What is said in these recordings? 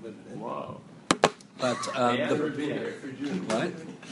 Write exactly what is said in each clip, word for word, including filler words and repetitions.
fit it in. Wow. But um, yeah, the, never been here for June. what?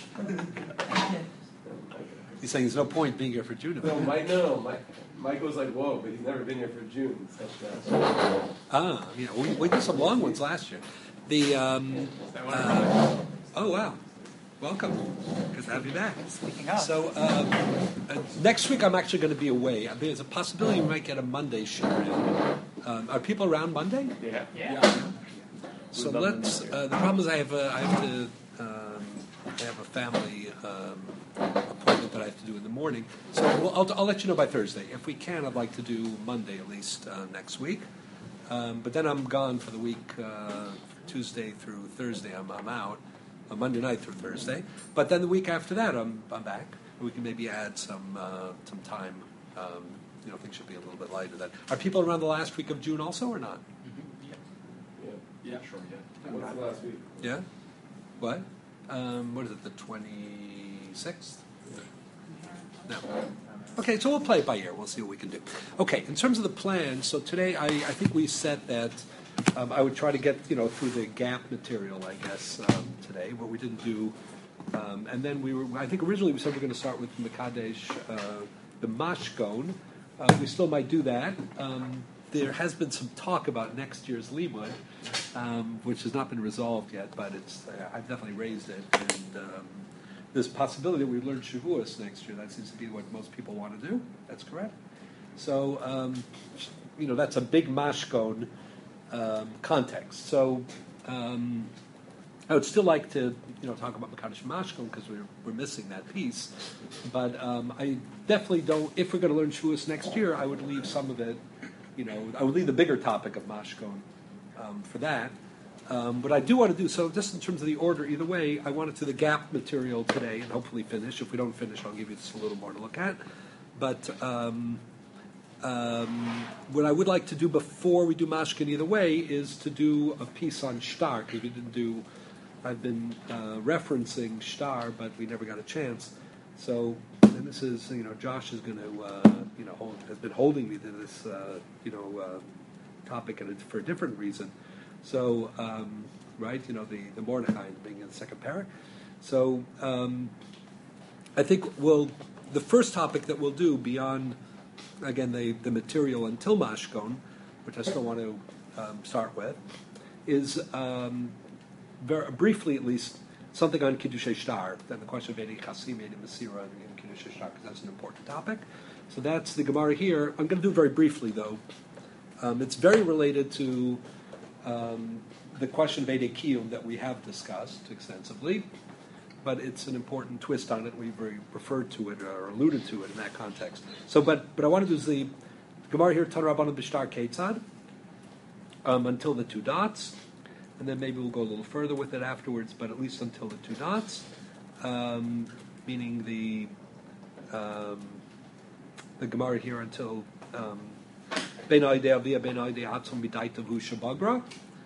He's saying there's no point being here for June. No, Mike. No, no, Mike. Mike was like, "Whoa," but he's never been here for June. Such that. Ah, yeah, we, we did some long ones last year. The um, uh, oh wow, welcome. Good to have you back. Speaking of. So um, uh, next week I'm actually going to be away. There's a possibility we might get a Monday show in. Um, are people around Monday? Yeah. Yeah. Yeah. So let's. Uh, the problem is I have a, I have to. Um, I have a family um, appointment that I have to do in the morning. So we'll, I'll, I'll let you know by Thursday. If we can, I'd like to do Monday at least uh, next week. Um, but then I'm gone for the week, uh, Tuesday through Thursday. I'm, I'm out, uh, Monday night through Thursday. But then the week after that, I'm, I'm back. We can maybe add some uh, some time. Um, you know, things should be a little bit lighter then. Are people around the last week of June also or not? Yeah. Yeah, sure, yeah. What's the last week? Yeah? What? Um, what is it, the twenty-sixth? No. Okay, so we'll play it by ear. We'll see what we can do. Okay, in terms of the plan, so today I, I think we said that um, I would try to get, you know, through the gap material, I guess, um, today, what we didn't do. Um, and then we were, I think originally we said we are going to start with Mekadesh, uh, the Mashkon. Uh, we still might do that. Um, there has been some talk about next year's Limud, um, which has not been resolved yet, but it's uh, I've definitely raised it. And um, there's a possibility that we learn Shavuos next year. That seems to be what most people want to do. That's correct. So, um, you know, that's a big Mashkon um, context. So um, I would still like to, you know, talk about Mekadesh Mashkon because we're, we're missing that piece. But um, I definitely don't, if we're going to learn Shavuos next year, I would leave some of it, you know, I would leave the bigger topic of Mashkon um, for that. Um, but I do want to do, so just in terms of the order, either way, I wanted to the gap material today and hopefully finish. If we don't finish, I'll give you just a little more to look at. But um, um, what I would like to do before we do Mashkin either way is to do a piece on Shtar, because we didn't do, I've been uh, referencing Shtar, but we never got a chance. So, and this is, you know, Josh is going to, uh, you know, hold, has been holding me to this, uh, you know, uh, topic and it's for a different reason. So, um, right, you know, the, the Mordechai being in the second parak. So, um, I think we'll, the first topic that we'll do beyond, again, the, the material until Mashkon, which I still want to um, start with, is um, very briefly at least something on Kiddushei Shtar, then the question of Edi Chasim, Edi Masira, and Kiddushei Shtar, because that's an important topic. So that's the Gemara here. I'm going to do it very briefly, though. Um, it's very related to um, the question of Edi Kiyum that we have discussed extensively, but it's an important twist on it. We've referred to it or alluded to it in that context. So, but but I want to do is the Gemara here, Tan Rabbanan B'Shtar Ketzad, um, until the two dots, and then maybe we'll go a little further with it afterwards, but at least until the two dots, um, meaning the um, the Gemara here until um, Ben Aidei Avia Ben Aidei Hatzon B'Daitavu Shabagra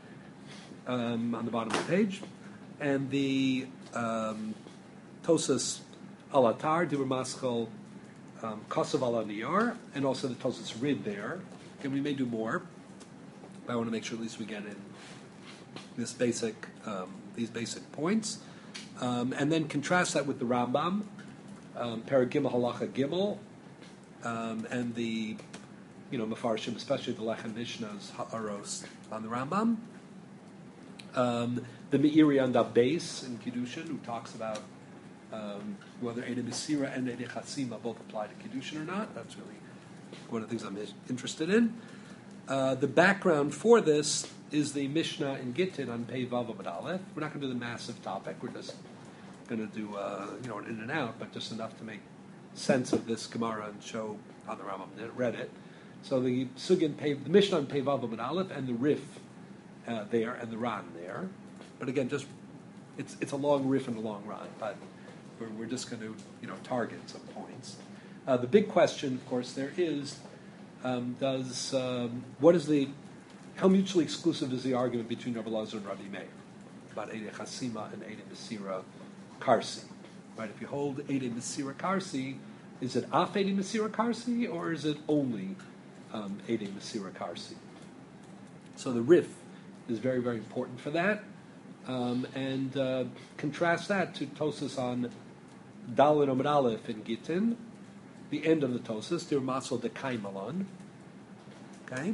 um, on the bottom of the page, and the um, Tosas Alatar Dibur Maschal um, Kosav Ala Niyar, and also the Tosas Rid there. And we may do more, but I want to make sure at least we get in this basic, um, these basic points, um, and then contrast that with the Rambam, um, Parag Gimel Halacha Gimel, um, and the, you know, Mefarshim, especially the Lechem Mishnah's Ha'aros on the Rambam. Um, the Meiri on the base in Kiddushin, who talks about um, whether Edi Mesira and Edi Chasima both apply to Kiddushin or not. That's really one of the things I'm interested in. Uh, the background for this is the Mishnah in Gittin on Pei Vav Amud Aleph. We're not going to do the massive topic. We're just going to do uh, you know an in and out, but just enough to make sense of this Gemara and show how the Rambam read it. So the Sugin Pei, the Mishnah on Pei Vav Amud Aleph and the Rif uh, there and the Ran there. But again, just it's it's a long riff and a long Ran, but we're, we're just going to you know target some points. Uh, the big question, of course, there is um, does um, what is the how mutually exclusive is the argument between Rabbi Lazar and Rabbi Meir about Edi Chasima and Edi Mesira Karsi? Right? If you hold Edi Mesira Karsi, is it Af Edi Mesira Karsi or is it only um, Edi Mesira Karsi? So the riff is very, very important for that. Um, and uh, contrast that to Tosas on Dalin Omid Aleph in Gittin, the end of the Tosas, Dir Masel de Kaimalon. Okay?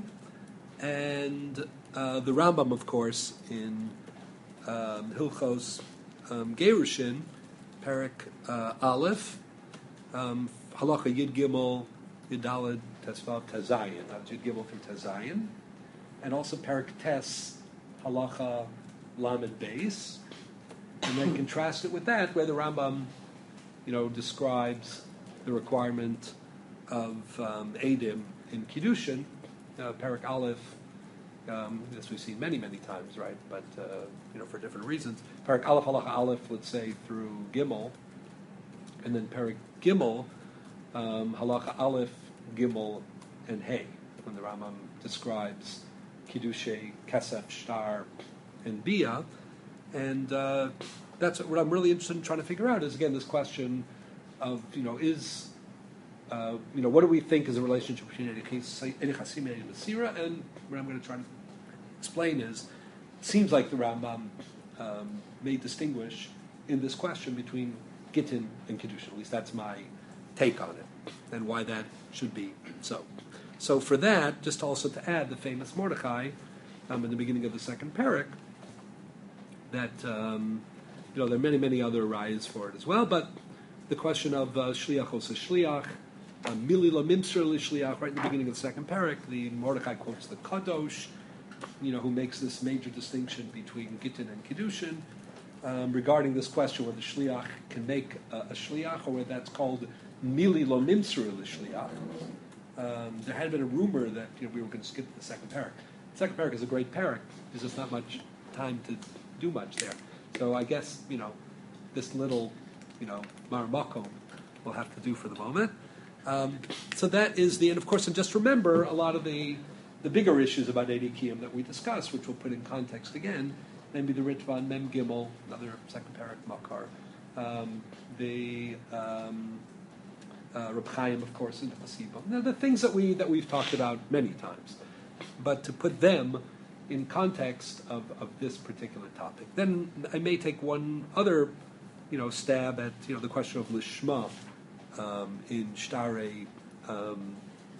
And uh, the Rambam, of course, in um, Hilchos um, Gerushin, Perek uh, Aleph, um, Halacha Yid Gimel, Yidalad Tesvav Tezayin, not Yid Gimel from Tezayin, and also Perek Tes, Halacha Lamed Beis, and then contrast it with that, where the Rambam, you know, describes the requirement of um, Eidim in Kiddushin, uh, Perek Aleph. Um, this we've seen many, many times, right? But uh, you know, for different reasons. Perek Aleph, Halacha Aleph, let's say through Gimel, and then Perek Gimel, um, Halacha Aleph, Gimel, and Hey, when the Rambam describes Kiddushay, Kesef, Shtar, and Bia, and uh, that's what I'm really interested in trying to figure out. Is again this question of you know is uh, you know what do we think is the relationship between Einichasim and Masira, and what I'm going to try to explain is it seems like the Rambam um, may distinguish in this question between Gittin and Kiddushin. At least that's my take on it, and why that should be so. So for that, just also to add the famous Mordechai um, in the beginning of the second parak, that um, you know there are many many other rayas for it as well, but the question of uh, shliach os shliach, mili lo mimser shliach, right in the beginning of the second parak, the Mordechai quotes the Kadosh, you know, who makes this major distinction between Gittin and Kiddushin um, regarding this question whether shliach can make a, a shliach or whether that's called mili lo mimser shliach. Um, there had been a rumor that you know we were going to skip the second parak. The second parak is a great parak. There's just not much time to do much there. So I guess, you know, this little, you know, maramakom we'll have to do for the moment. Um, so that is the end, of course, and just remember a lot of the the bigger issues about Eidi Kiyum that we discussed, which we'll put in context again, namely the Ritva on Mem Gimel, another second parak Makar, um, the um, uh, Reb Chaim, of course, in the Chasibah. The things that, we, that we've talked about many times. But to put them in context of, of this particular topic. Then I may take one other, you know, stab at, you know, the question of Lishma um, in Shtare um,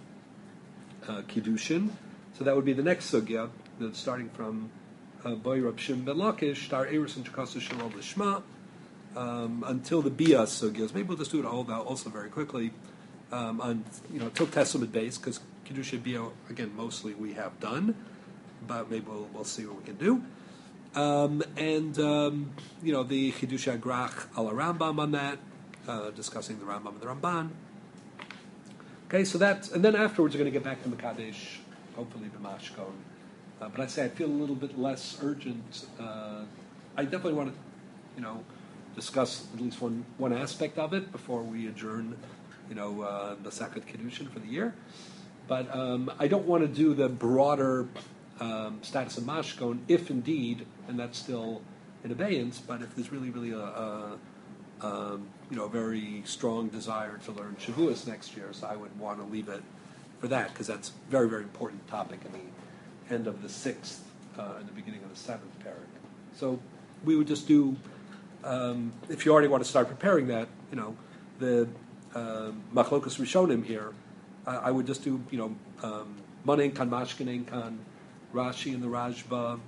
uh, Kiddushin. So that would be the next sugya, you know, starting from Boy Rab Shim Ben Lakish, Shtar Eris and Chakasu Shalom Lishma, um, until the Bia sugyas. Maybe we'll just do it all about also very quickly um, on, you know, till Testament base, because Kiddushin Bia, again, mostly we have done. But maybe we'll, we'll see what we can do. Um, and, um, you know, the Chidush Agrach ala Rambam on that, uh, discussing the Rambam and the Ramban. Okay, so that, and then afterwards we're going to get back to Mekadesh, hopefully the Mashkon. Uh, but I say I feel a little bit less urgent. Uh, I definitely want to, you know, discuss at least one, one aspect of it before we adjourn, you know, uh, the Sakat Kiddushin for the year. But um, I don't want to do the broader Um, status of Mashkon, if indeed, and that's still in abeyance, but if there's really, really a, a, a you know, very strong desire to learn Shavuos next year, so I would want to leave it for that, because that's a very, very important topic in the end of the sixth uh, and the beginning of the seventh parak. So we would just do, um, if you already want to start preparing that, you know, the uh, Machlokas Rishonim here, uh, I would just do, you know, um, Manen Kan Mashkin Kan, Rashi and the Rajba,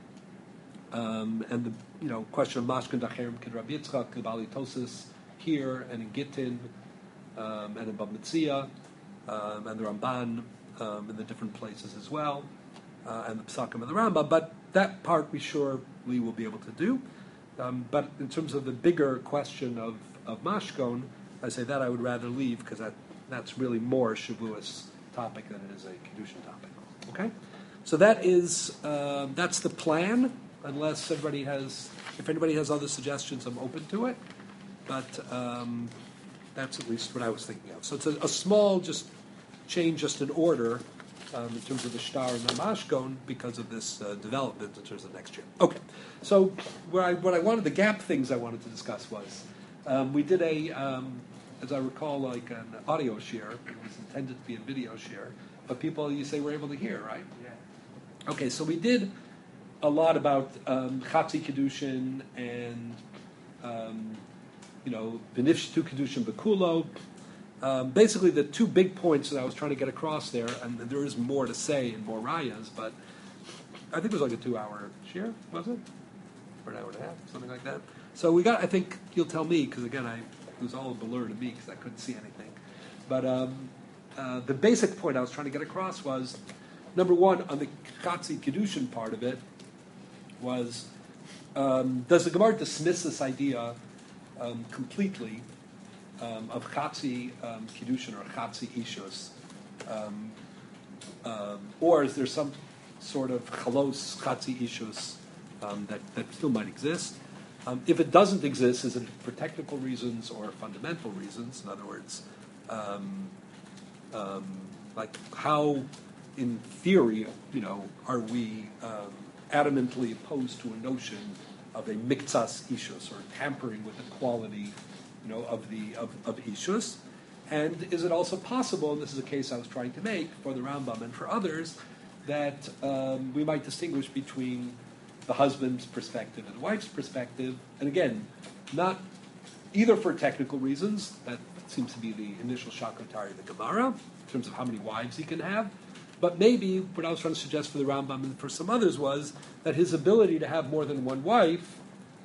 um, and the you know question of Mashkin Dacherim Kid Rabbi Yitzchak, Kibali Tosis here and in Gittin, um, and in Bab Metzia, um, and the Ramban um, in the different places as well, uh, and the Psakim and the Rambam. But that part we surely will be able to do. Um, but in terms of the bigger question of, of Mashkon, I say that I would rather leave because that, that's really more Shavuos topic than it is a Kiddushin topic. Okay. So that is uh, that's the plan. Unless everybody has, if anybody has other suggestions, I'm open to it. But um, that's at least what I was thinking of. So it's a, a small, just change, just in order um, in terms of the shtar and the mashkon because of this uh, development in terms of next year. Okay. So where I, what I wanted, the gap things I wanted to discuss was um, we did a, um, as I recall, like an audio share. It was intended to be a video share, but people you say were able to hear, right? Yeah. Okay, so we did a lot about um, Chatzi Kedushin and, um, you know, Benifshtu Kedushin Bekulo. Um, basically, the two big points that I was trying to get across there, and there is more to say and more rayas, but I think it was like a two-hour share, was it? Or an hour and a half, something like that. So we got, I think you'll tell me, because again, I, it was all a blur to me because I couldn't see anything. But um, uh, the basic point I was trying to get across was, number one, on the Chatzi Kedushin part of it, was, um, does the Gemara dismiss this idea um, completely um, of Chatzi um, Kedushin or Chatzi Ishus? Um, um, or is there some sort of Chalos Chatzi Ishus um, that, that still might exist? Um, if it doesn't exist, is it for technical reasons or fundamental reasons? In other words, um, um, like how, in theory, you know, are we um, adamantly opposed to a notion of a miktsas ishus or tampering with the quality, you know, of the of, of ishus? And is it also possible, and this is a case I was trying to make for the Rambam and for others, that um, we might distinguish between the husband's perspective and the wife's perspective, and again, not either for technical reasons, that seems to be the initial shakotari of the Gemara, in terms of how many wives he can have, but maybe what I was trying to suggest for the Rambam and for some others was that his ability to have more than one wife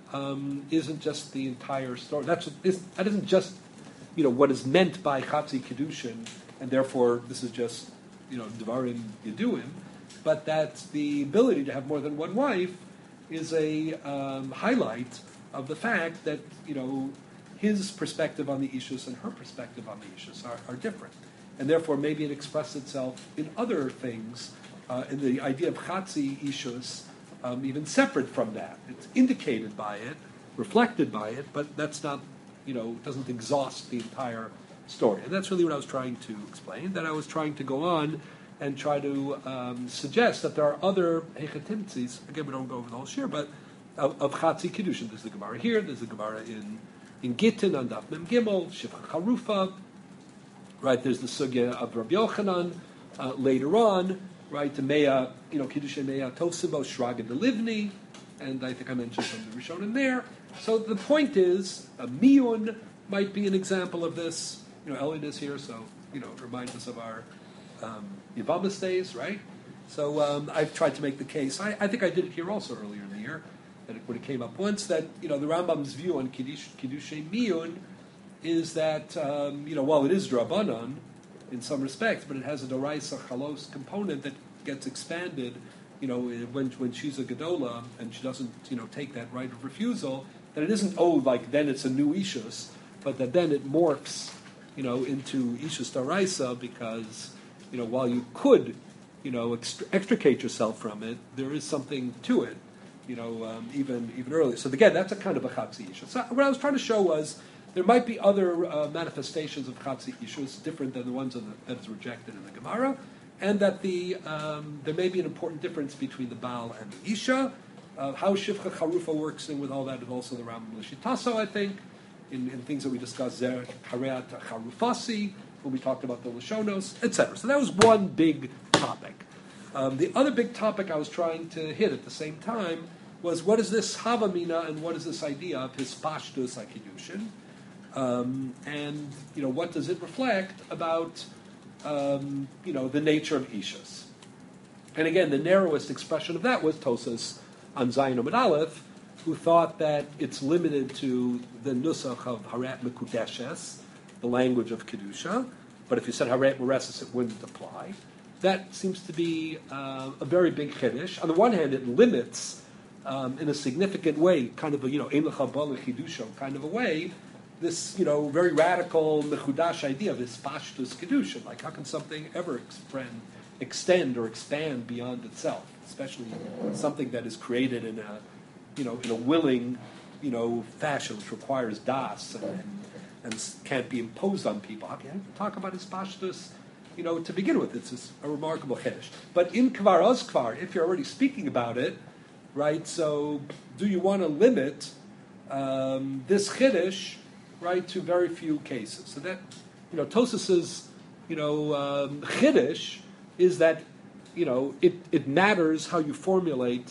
um, isn't just the entire story. That's that isn't just, you know, what is meant by Chatzi Kedushin, and therefore this is just, you know, Devarim Yeduim, but that the ability to have more than one wife is a um, highlight of the fact that, you know, his perspective on the Ishus and her perspective on the Ishus are, are different. And therefore maybe it expresses itself in other things, uh, in the idea of Chatzi Ishus, um, even separate from that. It's indicated by it, reflected by it, but that's not, you know, doesn't exhaust the entire story. And that's really what I was trying to explain, that I was trying to go on and try to um, suggest that there are other hechatimtzis, again, we don't go over the whole shir, but of, of Chatzi Kedushin. There's the Gemara here, there's the Gemara in, in Gittin on Daf Mem Gimel, Shifcha Charufa, right, there's the Sugya of Rabbi Yochanan uh, later on, right, the Meya, you know, Kiddushin Meya Tovsibo, Shrag and the Livni, and I think I mentioned some of the Rishonim there. So the point is, a Miyun might be an example of this. You know, Elliot is here, so, you know, it reminds us of our um, Yavamas days, right? So um, I've tried to make the case, I, I think I did it here also earlier in the year, that it, when it came up once, that, you know, the Rambam's view on Kiddush, Kiddushin Miyun is that, um, you know, while it is Drabanan in some respects, but it has a Doraisa Chalos component that gets expanded, you know, when when she's a Gedola and she doesn't, you know, take that right of refusal, that it isn't, oh, like then it's a new Ishus, but that then it morphs, you know, into Ishus Doraisa because, you know, while you could, you know, extr- extricate yourself from it, there is something to it, you know, um, even even earlier. So again, that's a kind of a Chatzi Ishus. So what I was trying to show was there might be other uh, manifestations of Chatzi Ishus different than the ones of the, that is rejected in the Gemara, and that the um, there may be an important difference between the Baal and the Isha. Uh, how Shifcha Charufa works in with all that is also the Rambam Lishitaso, I think, in, in things that we discussed, Zer Hareat Charufasi, when we talked about the Lashonos, et cetera. So that was one big topic. Um, the other big topic I was trying to hit at the same time was what is this Havamina and what is this idea of Hispashtus HaKiddushin? Um, and, you know, what does it reflect about, um, you know, the nature of Ishus? And again, the narrowest expression of that was Tosas on Zayin Amud Aleph, who thought that it's limited to the Nusach of Harat Mekudeshes, the language of Kedusha, but if you said Harat Mereses, it wouldn't apply. That seems to be uh, a very big Chiddush. On the one hand, it limits, um, in a significant way, kind of a, you know, Ein Lecha Ba L'Chidusho kind of a way, this, you know, very radical mechudash idea of hispashtus kedusha. Like, how can something ever extend, extend or expand beyond itself, especially something that is created in a, you know, in a willing, you know, fashion, which requires das and, and, and can't be imposed on people. How can you talk about hispashtus? You know, to begin with, it's a remarkable chiddush. But in kvar oz kvar, if you're already speaking about it, right? So, do you want to limit um, this chiddush? Right, to very few cases. So that, you know, Tosas's, you know, um, chiddush is that, you know, it, it matters how you formulate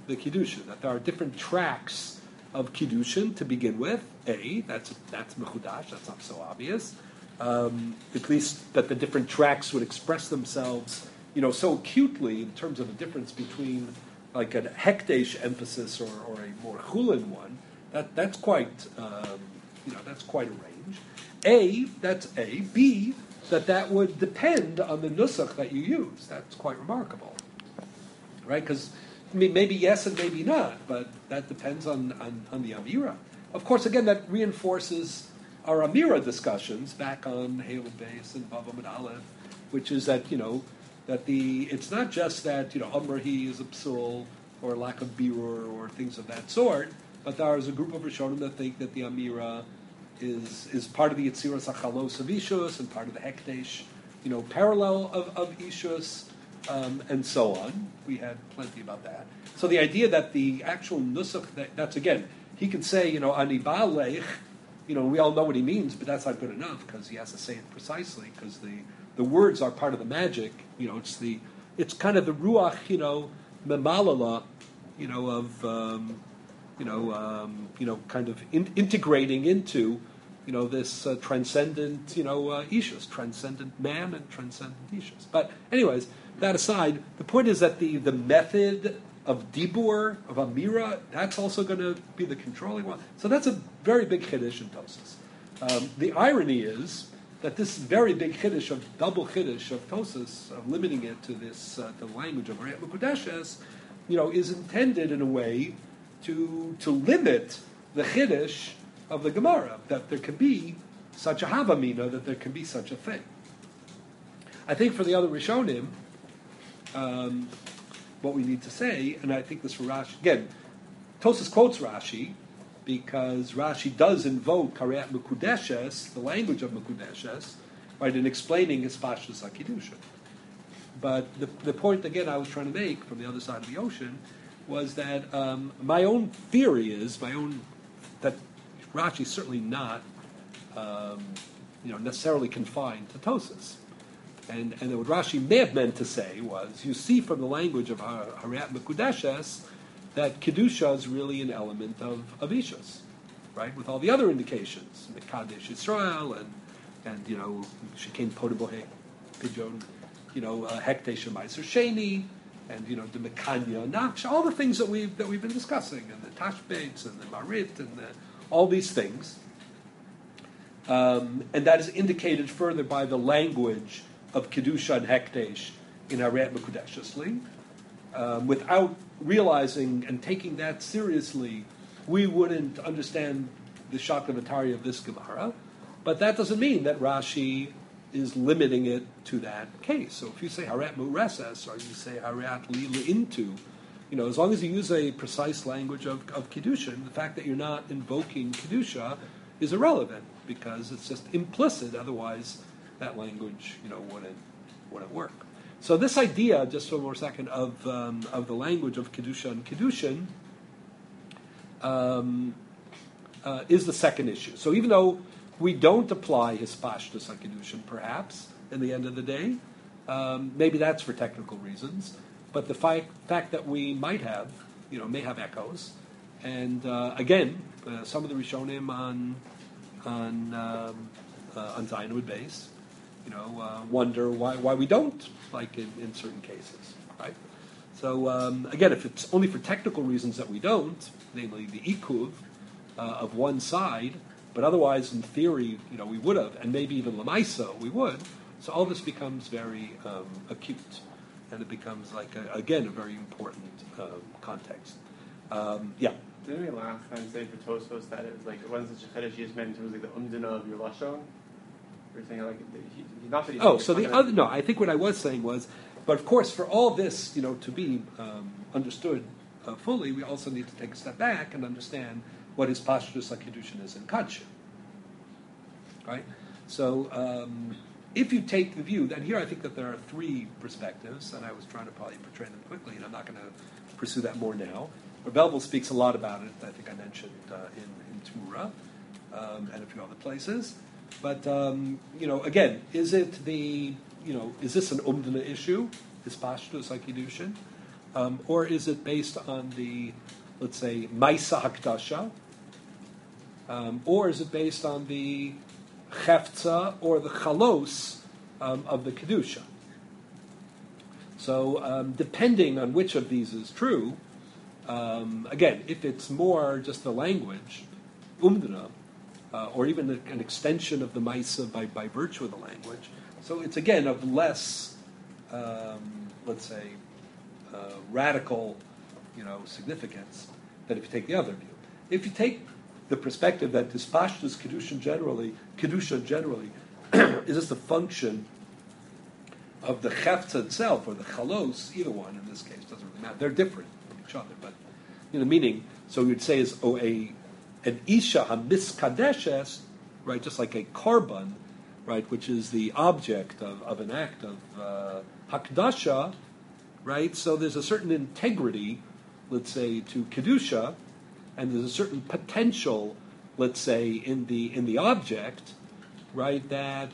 the Kiddushin, that there are different tracks of Kiddushin to begin with. A, that's that's Mechudash, that's not so obvious. Um, at least that the different tracks would express themselves, you know, so acutely in terms of the difference between like a hekdesh emphasis or, or a more chulin one. That that's quite, um, you know, that's quite a range. A, that's A. B, that that would depend on the nusach that you use. That's quite remarkable, right? Because I mean, maybe yes and maybe not, but that depends on, on, on the Amira. Of course, again, that reinforces our Amira discussions back on Halel Beis and Vav Amud Aleph, which is that, you know, that the it's not just that, you know, Amrahi is a psul or lack of birur or things of that sort, but there is a group of Rishonim that think that the Amira is is part of the Yetziras HaChalos of Ishus and part of the Hekdesh, you know, parallel of, of Ishus, um, and so on. We had plenty about that. So the idea that the actual nusach, that, that's again, he can say, you know, Ani Ba'alech, you know, we all know what he means, but that's not good enough because he has to say it precisely because the, the words are part of the magic. You know, it's the it's kind of the ruach, you know, memalala, you know, of um, you know, um, you know, kind of in, integrating into, you know, this uh, transcendent, you know, uh, ishus, transcendent man and transcendent ishus. But anyways, that aside, the point is that the the method of dibur, of amira, that's also going to be the controlling one. So that's a very big chiddush in Tosas. Um, the irony is that this very big chiddush of double chiddush of Tosas, of limiting it to this uh, the language of Ariat Mekudeshes, you know, is intended in a way to to limit the chiddush of the Gemara, that there can be such a havamina, that there can be such a thing. I think for the other Rishonim, um, what we need to say, and I think this for Rashi, again, Tosas quotes Rashi, because Rashi does invoke Ariat Mekudeshes, the language of Mekudeshes, right, in explaining his Pashtus HaKiddushin. But the, the point, again, I was trying to make from the other side of the ocean was that um, my own theory is, my own, that Rashi is certainly not um, you know, necessarily confined to Tosas. And, and what Rashi may have meant to say was, you see from the language of Ariat Mekudeshes that Kedusha is really an element of, of Ishus, right? With all the other indications, the Kadesh Yisrael and, and you know, Shekin Potibohe, Pidyon, you know, uh, Hekdesh Meiser Sheni, and, you know, the Mekanya Naksh, all the things that we've, that we've been discussing, and the Tashbates, and the Marit, and the, all these things. Um, and that is indicated further by the language of Kedusha and Hekdesh in Ariat Mekudeshes. Um, without realizing and taking that seriously, we wouldn't understand the Shakavatari of this Gemara. But that doesn't mean that Rashi is limiting it to that case. So if you say Harat Mureses, or you say Harat Lila into, you know, as long as you use a precise language of, of Kiddushin, the fact that you're not invoking Kiddusha is irrelevant, because it's just implicit, otherwise that language, you know, wouldn't, wouldn't work. So this idea, just for one more second, of, um, of the language of Kiddusha and Kiddushin um, uh, is the second issue. So even though we don't apply his pashtus on Kiddushin, perhaps, in the end of the day, um, maybe that's for technical reasons, but the fi- fact that we might have, you know, may have echoes. And uh, again, uh, some of the Rishonim on on um, uh, on Zayin base, you know, uh, wonder why why we don't, like in, in certain cases, right? So um, again, if it's only for technical reasons that we don't, namely the ikuv uh, of one side, but otherwise, in theory, you know, we would have, and maybe even lamaisa, we would. So all this becomes very um, acute, and it becomes like a, again a very important um, context. Um, yeah. Didn't we last time say for Tosfos that it was like it wasn't such a chiddush, he just meant it was like the umdina of your lashon? We were saying like he, not that he. Oh, so the other no, I think what I was saying was, but of course, for all this, you know, to be um, understood uh, fully, we also need to take a step back and understand what his pashtus HaKiddushin is in Kadsha. Right? So um, if you take the view, then here I think that there are three perspectives, and I was trying to probably portray them quickly, and I'm not going to pursue that more now. Rebelville speaks a lot about it, I think I mentioned uh, in, in Tumura um, and a few other places. But, um, you know, again, is it the, you know, is this an umdana issue, this pashtus HaKiddushin? Um, or is it based on the, let's say, Maisa Hakdasha? Um, or is it based on the Cheftza or the Chalos um, of the Kedusha? So, um, depending on which of these is true, um, again, if it's more just the language, umdana, uh, or even a, an extension of the Maisa by, by virtue of the language, so it's again of less, um, let's say, uh, radical, you know, significance than if you take the other view. If you take the perspective that this Pashtus Kedusha generally, Kedusha generally, is just a function of the Cheftza itself or the Chalos, either one in this case doesn't really matter. They're different from each other, but you know, meaning. So you'd say is oh a an Isha Hamiskadeshes, right? Just like a korban, right, which is the object of, of an act of uh, Hakdasha, right? So there's a certain integrity, let's say, to Kedusha, and there's a certain potential, let's say, in the in the object, right, that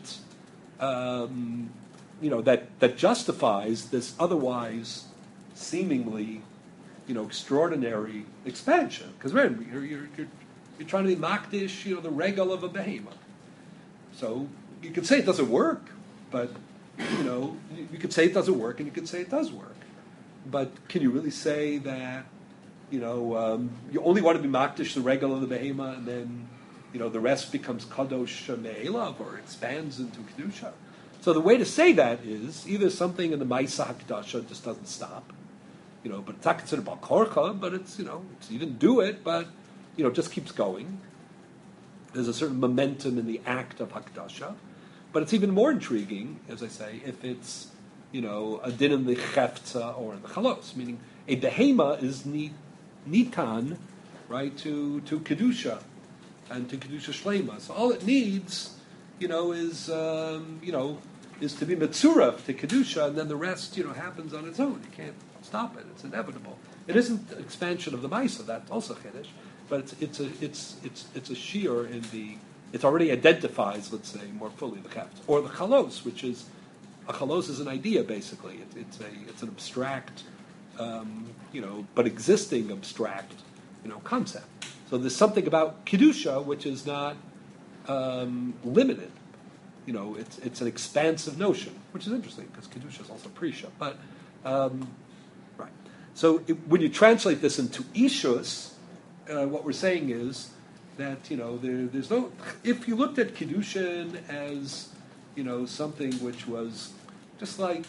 um, you know that that justifies this otherwise seemingly, you know, extraordinary expansion. Because remember, you're, you're you're you're trying to be makdish, you know, the regal of a behemoth. So you could say it doesn't work, but you know, you, you could say it doesn't work, and you could say it does work. But can you really say that? You know, um, you only want to be makdish the regal of the behema, and then, you know, the rest becomes kadosh me'elav, or expands into kedusha. So the way to say that is either something in the ma'isa hakdasha just doesn't stop, you know, but it's not considered bal korcha, but it's, you know, it's, you didn't do it, but, you know, it just keeps going. There's a certain momentum in the act of hakdasha, but it's even more intriguing, as I say, if it's, you know, a din in the cheftza or in the chalos, meaning a behema is neat. Nitan, right, to, to Kedusha and to Kedusha Shlema. So all it needs, you know, is, um, you know, is to be Metzurah to Kedusha, and then the rest, you know, happens on its own. You can't stop it. It's inevitable. It isn't expansion of the Maisa, that's also Chiddush, but it's, it's, a, it's, it's, it's a shiur in the, it already identifies, let's say, more fully the Cheft. Or the Chalos, which is, a Chalos is an idea, basically. It, it's, a, it's an abstract, Um, you know, but existing abstract, you know, concept. So there's something about kedusha which is not um, limited. You know, it's it's an expansive notion, which is interesting because kedusha is also prisha. But um, right. So it, when you translate this into ishus, uh, what we're saying is that you know there, there's no. If you looked at kedushin as you know something which was just like.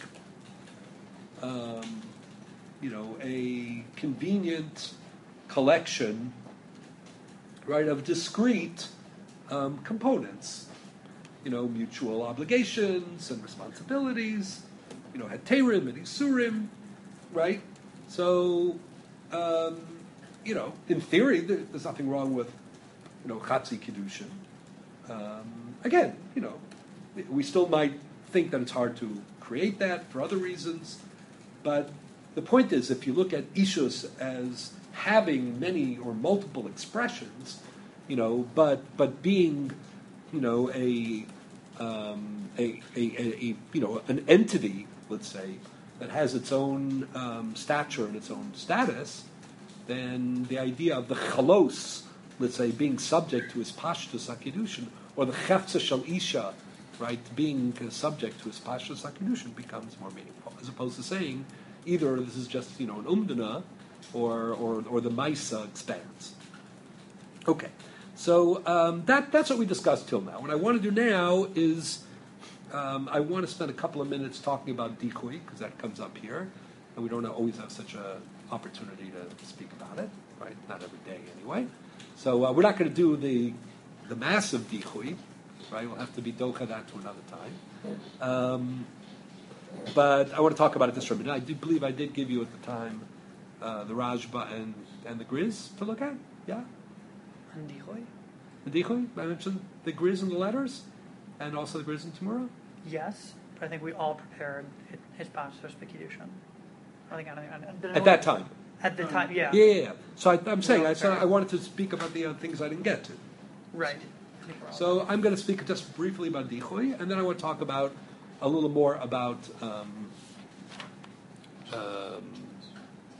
Um, you know, a convenient collection, right, of discrete um, components, you know, mutual obligations and responsibilities, you know, heterim and isurim, right? So, um, you know, in theory, there, there's nothing wrong with, you know, chatzi kiddushin. Um, again, you know, we still might think that it's hard to create that for other reasons, but the point is, if you look at ishus as having many or multiple expressions, you know, but but being, you know, a um, a, a, a, a you know an entity, let's say, that has its own um, stature and its own status, then the idea of the chalos, let's say, being subject to his pashtus hakidushin, or the cheftza shel isha, right, being subject to his pashtus hakidushin becomes more meaningful, as opposed to saying. Either this is just, you know, an umdana, or or or the Maisa expands. Okay, so um, that that's what we discussed till now. What I want to do now is um, I want to spend a couple of minutes talking about dichui, because that comes up here, and we don't always have such an opportunity to speak about it, right? Not every day, anyway. So uh, we're not going to do the the massive dichui, right? We'll have to be docha that to another time. Um, But I want to talk about it this term. I do believe I did give you at the time uh, the Rajba and, and the Griz to look at. Yeah? And Dichoy? The Dichoy? I mentioned the Griz and the letters, and also the Griz and Tamura? Yes, but I think we all prepared his pastors for Kiddushin. I think I don't, At that time? At the time, yeah. Yeah, yeah, yeah. So I, I'm saying, No, I, said fair. I wanted to speak about the uh, things I didn't get to. Right. So I'm going to speak just briefly about Dichoy, and then I want to talk about a little more about um, um,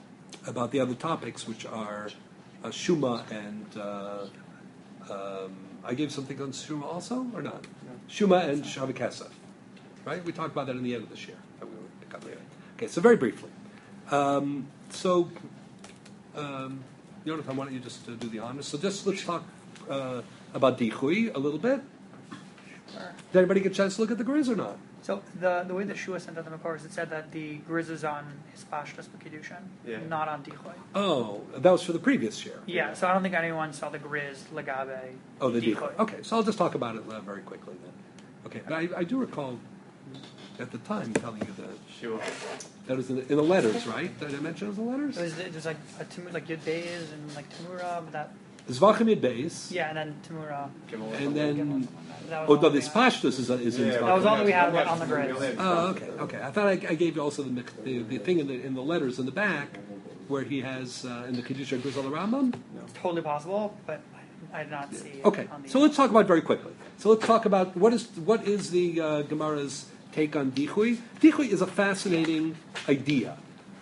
about the other topics, which are uh, Shuma and uh, um, I gave something on Shuma also, or not? Shuma and Shavu Kesef, right? We talked about that in the end of this year. Okay, so very briefly. Um, so, um, Yonathan, why don't you just uh, do the honors? So just let's talk uh, about Dichui a little bit. Sure. Did anybody get a chance to look at the Grizz or not? So the the way that Shua sent out the Makor is it said that the Grizz is on Hispashtus B'Kiddushin, Yeah. not on Dichoy. Oh, that was for the previous year. Yeah, so I don't think anyone saw the Grizz Lagabe. Oh, the Dichoy. Dichui. Okay, so I'll just talk about it uh, very quickly then. Okay, but I, I do recall at the time telling you that Sure. that was in the, in the letters, right? Did I mention it was in the letters? It was, it was like a Timu- like Yud Beis and like Tamura, but that Zvachim Yid Beis. yeah, and then Tamura. And then, That was oh all no, we this had. Pashtus is, is in Yeah. Zvachim. That was all that we had Yeah. on the Grizz. Oh, okay, okay. I thought I, I gave you also the, the the thing in the in the letters in the back where he has uh, in the Kedusha Grizzle Rambam. Totally possible, but I, I did not see it Okay, on the so let's talk about it very quickly. So let's talk about what is what is the uh, Gemara's take on Dichui. Dichui is a fascinating idea,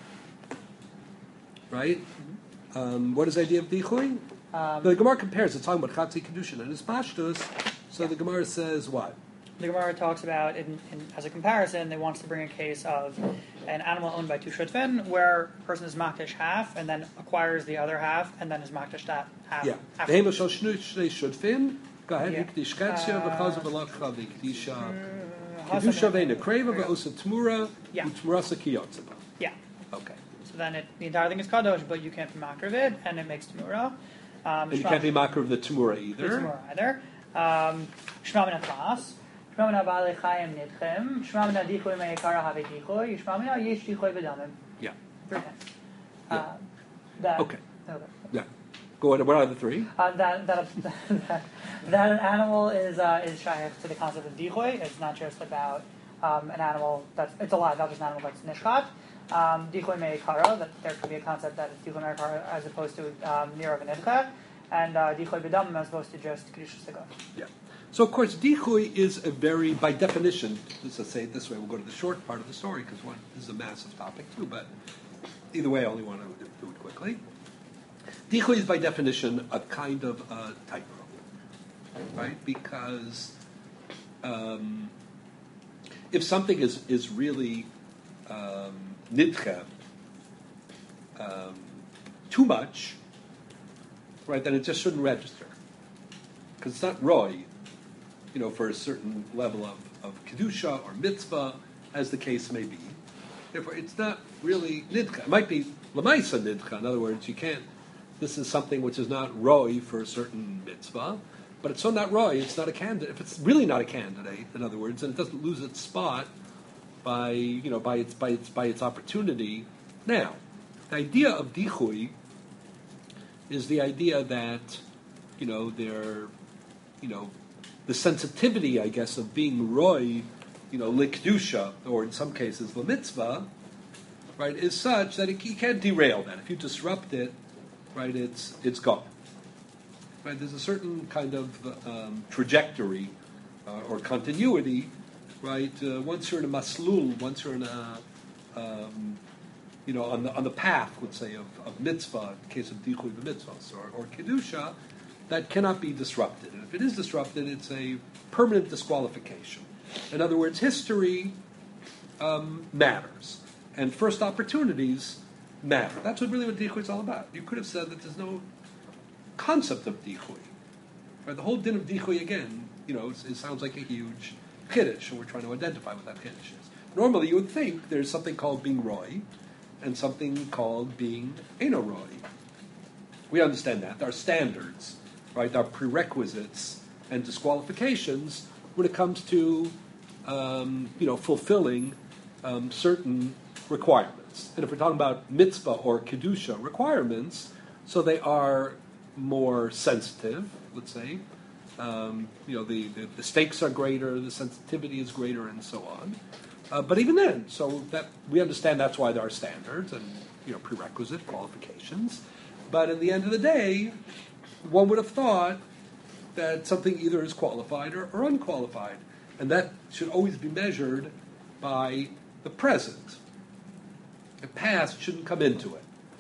right? Um, what is the idea of Dichui? Um, The Gemara compares. It's talking about Chatzi Kedushin and his Pashtus. So the Gemara says what? The Gemara talks about, in, in, as a comparison, they wants to bring a case of an animal owned by two shutfin, where a person is makdish half and then acquires the other half and then is makdish that half. Yeah. after. Behema shel shnei shnei shudfin. Go ahead. Yeah. Hikdish ketzia Uh, v'chazav v'lakcha v'kdisha. Uh, Kedusha Hasan- v'nekreva v'osa tmura Yeah. u'tmurasa kiyotzeba. Yeah. Okay. So then it, the entire thing is kadosh, but you can't be makar of it, and it makes tamura. Um, And you can't be makar of the tmura either. Tamura either. Um, Shema min atlas. Shema min abale chayim nidchem. Shema min adichoy me'ekara have dichoy. Shema min yesh dichoy b'damim. Yeah. Three things. Yeah. Uh, that, Okay. okay. Yeah. Go on. What are the three? Uh, that, that, that, that an animal is uh, is shaykh to the concept of dichoy. It's not just about um, an animal that's it's alive, not just an animal that's nishkat. Um, dichoy me'ekara, that there could be a concept that is dichoy me'ekara as opposed to um, nira v'nidcha, and uh, dichoy b'damim as opposed to just kedusha sego. Yeah. So of course, Dichui is a very, by definition, let's say it this way. We'll go to the short part of the story because one this is a massive topic too. But either way, I only want to do it quickly. Dichui is by definition a kind of a tightrope, right? Because um, if something is is really um, nidcha, um, too much, right? Then it just shouldn't register because it's not roy, you know, for a certain level of, of kedusha or mitzvah, as the case may be. Therefore, it's not really nidcha. It might be lamaisa nidcha. In other words, you can't. This is something which is not roy for a certain mitzvah, but it's so not roy. It's not a candidate. If it's really not a candidate, in other words, and it doesn't lose its spot by you know by its by its by its opportunity. Now, the idea of dichui is the idea that you know they're you know the sensitivity, I guess, of being roy, you know, likdusha, or in some cases the mitzvah, right, is such that it, you can't derail that. If you disrupt it, right, it's it's gone. Right, there's a certain kind of um, trajectory uh, or continuity, right. Uh, once you're in a maslul, once you're in a um, you know, on the on the path, let's say, of, of mitzvah, in the case of dichui b'mitzvahs, or, or kedusha, that cannot be disrupted. And if it is disrupted, it's a permanent disqualification. In other words, history um, matters, and first opportunities matter. That's what really what dichui is all about. You could have said that there's no concept of dichui. Right? The whole din of dichui, again, you know, it sounds like a huge chiddush, and we're trying to identify what that chiddush is. Normally, you would think there's something called being roy, and something called being eno roy. We understand that. There are standards, right? There are prerequisites and disqualifications when it comes to, um, you know, fulfilling um, certain requirements. And if we're talking about mitzvah or kedusha requirements, so they are more sensitive, let's say. Um, you know, the, the, the stakes are greater, the sensitivity is greater, and so on. Uh, but even then, so that we understand that's why there are standards and you know prerequisite qualifications. But in the end of the day, one would have thought that something either is qualified or, or unqualified, and that should always be measured by the present. The past shouldn't come into it.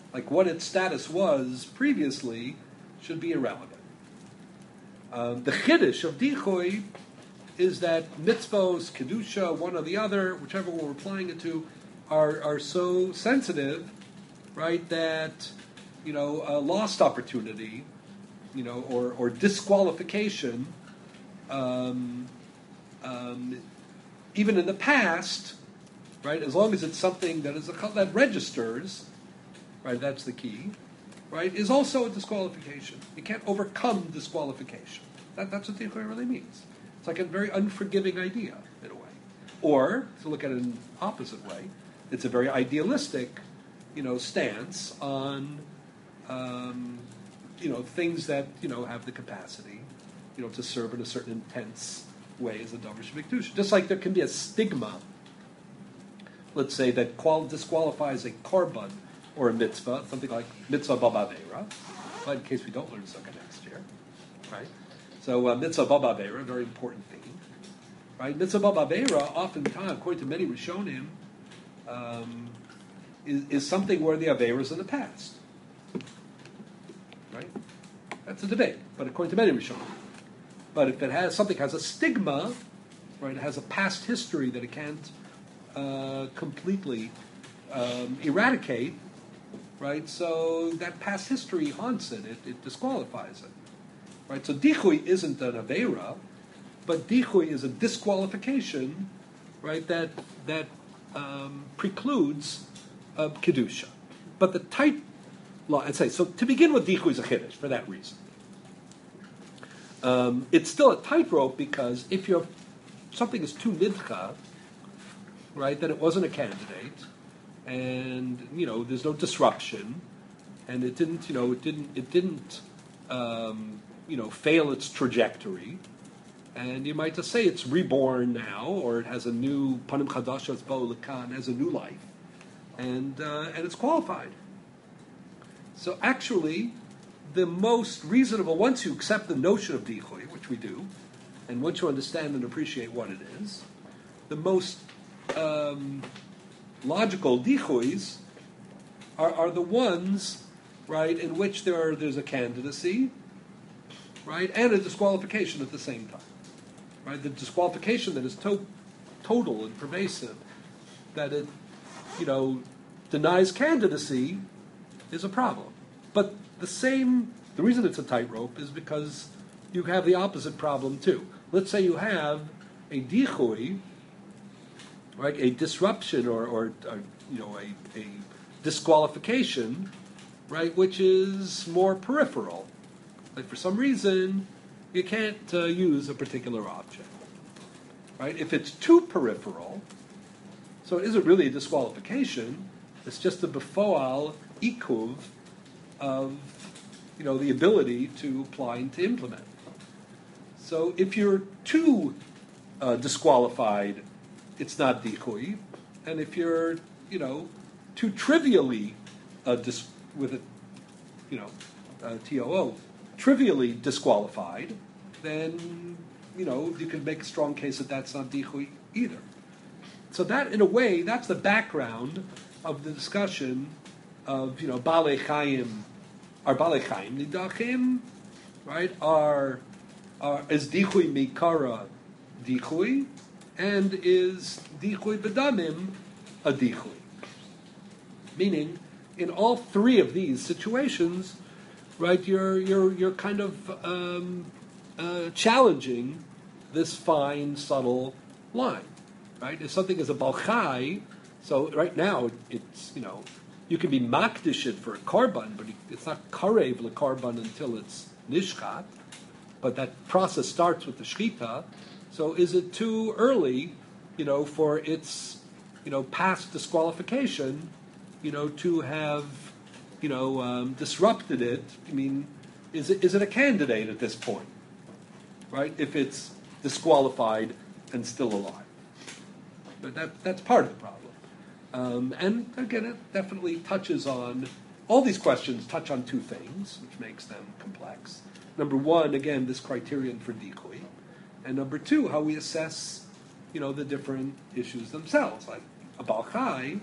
like what its status was previously, should be irrelevant. Um, the chiddush of dichoy is that mitzvos, kedusha, one or the other, whichever one we're applying it to, are are so sensitive, right, that you know a lost opportunity, you know, or or disqualification, um, um, even in the past, right, as long as it's something that is a, that registers, right, that's the key, right, is also a disqualification. You can't overcome disqualification. That, that's what dichoy really means. It's like a very unforgiving idea, in a way. Or, to look at it in an opposite way, it's a very idealistic, you know, stance on, um, you know, things that, you know, have the capacity, you know, to serve in a certain intense way as a davar shebikdusha. Just like there can be a stigma, let's say, that qual- disqualifies a korban or a mitzvah, something like mitzvah babavera, but in case we don't learn sukkah next year, right? So uh, mitzvah babavera, very important thing, right? Mitzvah babavera, oftentimes, according to many Rishonim, um, is, is something where the avera is in the past, right? That's a debate, but according to many Rishonim. But if it has something has a stigma, right, it has a past history that it can't uh, completely um, eradicate, right? So that past history haunts it; it, it disqualifies it. Right, so dichoy isn't an avera, but dichoy is a disqualification, right? That that um, precludes uh, kedusha. But the tight law, I'd say so. To begin with, dichoy is a chiddush for that reason. Um, it's still a tightrope because if you're something is too nidcha, right, then it wasn't a candidate, and you know there's no disruption, and it didn't, you know, it didn't, it didn't. Um, you know, fail its trajectory, and you might just say it's reborn now, or it has a new panim chadashos bo lekan, has a new life, and uh, and it's qualified. So actually, the most reasonable, once you accept the notion of dichoy, which we do, and once you understand and appreciate what it is, the most um, logical dichoys are, are the ones, right, in which there are, there's a candidacy, right, and a disqualification at the same time, right? The disqualification that is to- total and pervasive, that it, you know, denies candidacy, is a problem. But the same, the reason it's a tightrope is because you have the opposite problem too. Let's say you have a dichoy, right, a disruption or, or, or you know, a, a disqualification, right, which is more peripheral. Like for some reason, you can't uh, use a particular object, right? If it's too peripheral, so it isn't really a disqualification. It's just a befoal ikuv of, you know, the ability to apply and to implement. So if you're too uh, disqualified, it's not dichoy, and if you're, you know, too trivially uh, dis- with a, you know, uh, T O O. trivially disqualified, then, you know, you can make a strong case that that's not dichoy either. So that, in a way, that's the background of the discussion of, you know, balei chayim, are balei chayim nidachim, right, are, are is dichoy mikara dichoy, and is dichoy bedamim a dichoy. Meaning, in all three of these situations, right, you're you're you're kind of um, uh, challenging this fine, subtle line, right? If something is a balchai, so right now it's, you know, you can be makdishit for a korban, but it's not karev lekorban until it's nishkat. But that process starts with the shchita. So is it too early, you know, for its, you know, past disqualification, you know, to have, you know, um, disrupted it? I mean, is it is it a candidate at this point, right? If it's disqualified and still alive, but that that's part of the problem. Um, and again, it definitely touches on all these questions. Touch on two things, which makes them complex. Number one, again, this criterion for dichoy, and number two, how we assess, you know, the different issues themselves. Like a balchai,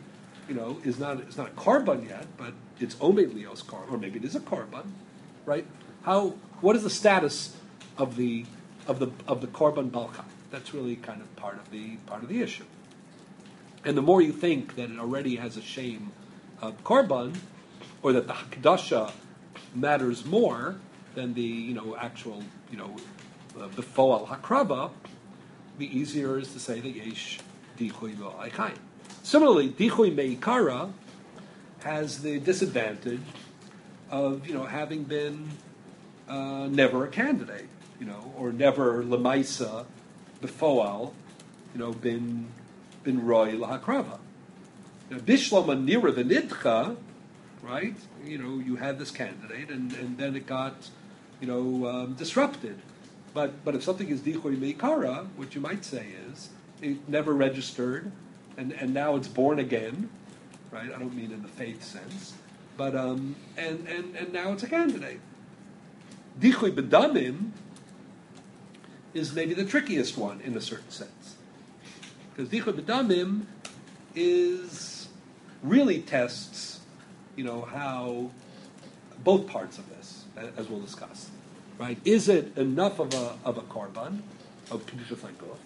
you know, is not it's not a korban yet, but it's omed lios korban, or maybe it is a korban, right? How what is the status of the of the of the korban balchai? That's really kind of part of the part of the issue. And the more you think that it already has a shame of korban, or that the hakdasha matters more than the you know actual you know uh, befoal hakrava, the easier is to say that yesh dichui v'alaychayim. Similarly, dichui meikara has the disadvantage of you know having been uh, never a candidate, you know, or never lemaisa befoal, you know, been been roy lahakrava. Bishlama nira v'nidcha, right? You know, you had this candidate, and, and then it got, you know, um, disrupted. But but if something is dichui meikara, what you might say is it never registered, and, and now it's born again, right? I don't mean in the faith sense, but um, and, and, and now it's a candidate. Dichui bedamim is maybe the trickiest one in a certain sense, because dichui bedamim is really tests, you know, how both parts of this, as we'll discuss, right? Is it enough of a of a korban of kedusha thankov?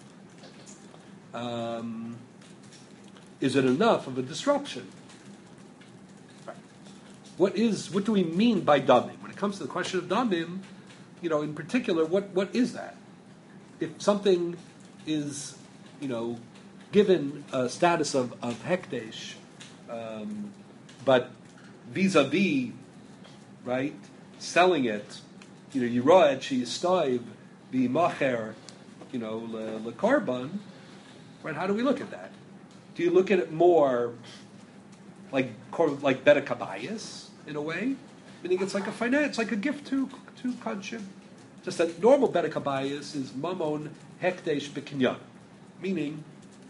Um, is it enough of a disruption? Right. What is what do we mean by damim? When it comes to the question of damim, you know, in particular, what what is that? If something is, you know, given a status of of hekdesh, um, but vis-a-vis, right, selling it, you know, Yirad, she stoiv, the macher, you know, le korban, right? How do we look at that? Do you look at it more like like beta kabayis in a way, meaning it's like a finance, it's like a gift to to kodshim? Just that normal beta kabayis is mamon hekdesh b'kinyan, meaning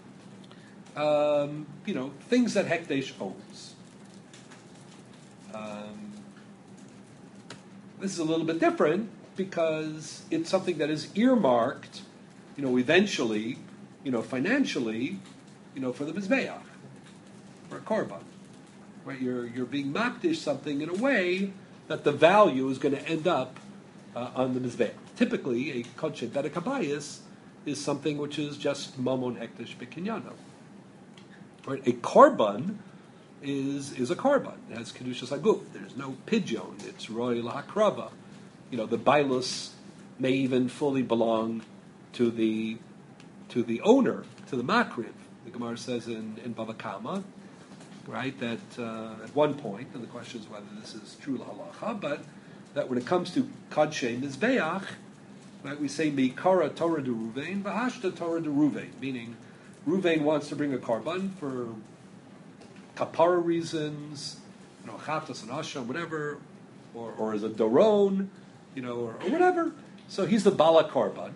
um, you know things that hekdesh owns. Um, this is a little bit different because it's something that is earmarked, you know, eventually, you know, financially, you know, for the mizbeach, for a korban, right? You're you're being makdish something in a way that the value is going to end up uh, on the mizbeach. Typically, a kodshe beta kabayis is something which is just mamon hekdesh b'kinyano. Right? A korban is is a korban. It has kedushas haguf. There's no pidyon. It's roy lahakrava. You know, the bailus may even fully belong to the to the owner, to the makriv. The Gemara says in, in Bava Kama, right, that uh, at one point, and the question is whether this is true lahalacha, but that when it comes to kadshe mizbeach, right, we say mikara Torah de Ruvain, v'hashta Torah de Ruvain, meaning Ruvain wants to bring a korban for kapara reasons, you know, chatas and asham, whatever, or, or as a doron, you know, or, or whatever. So he's the bala korban,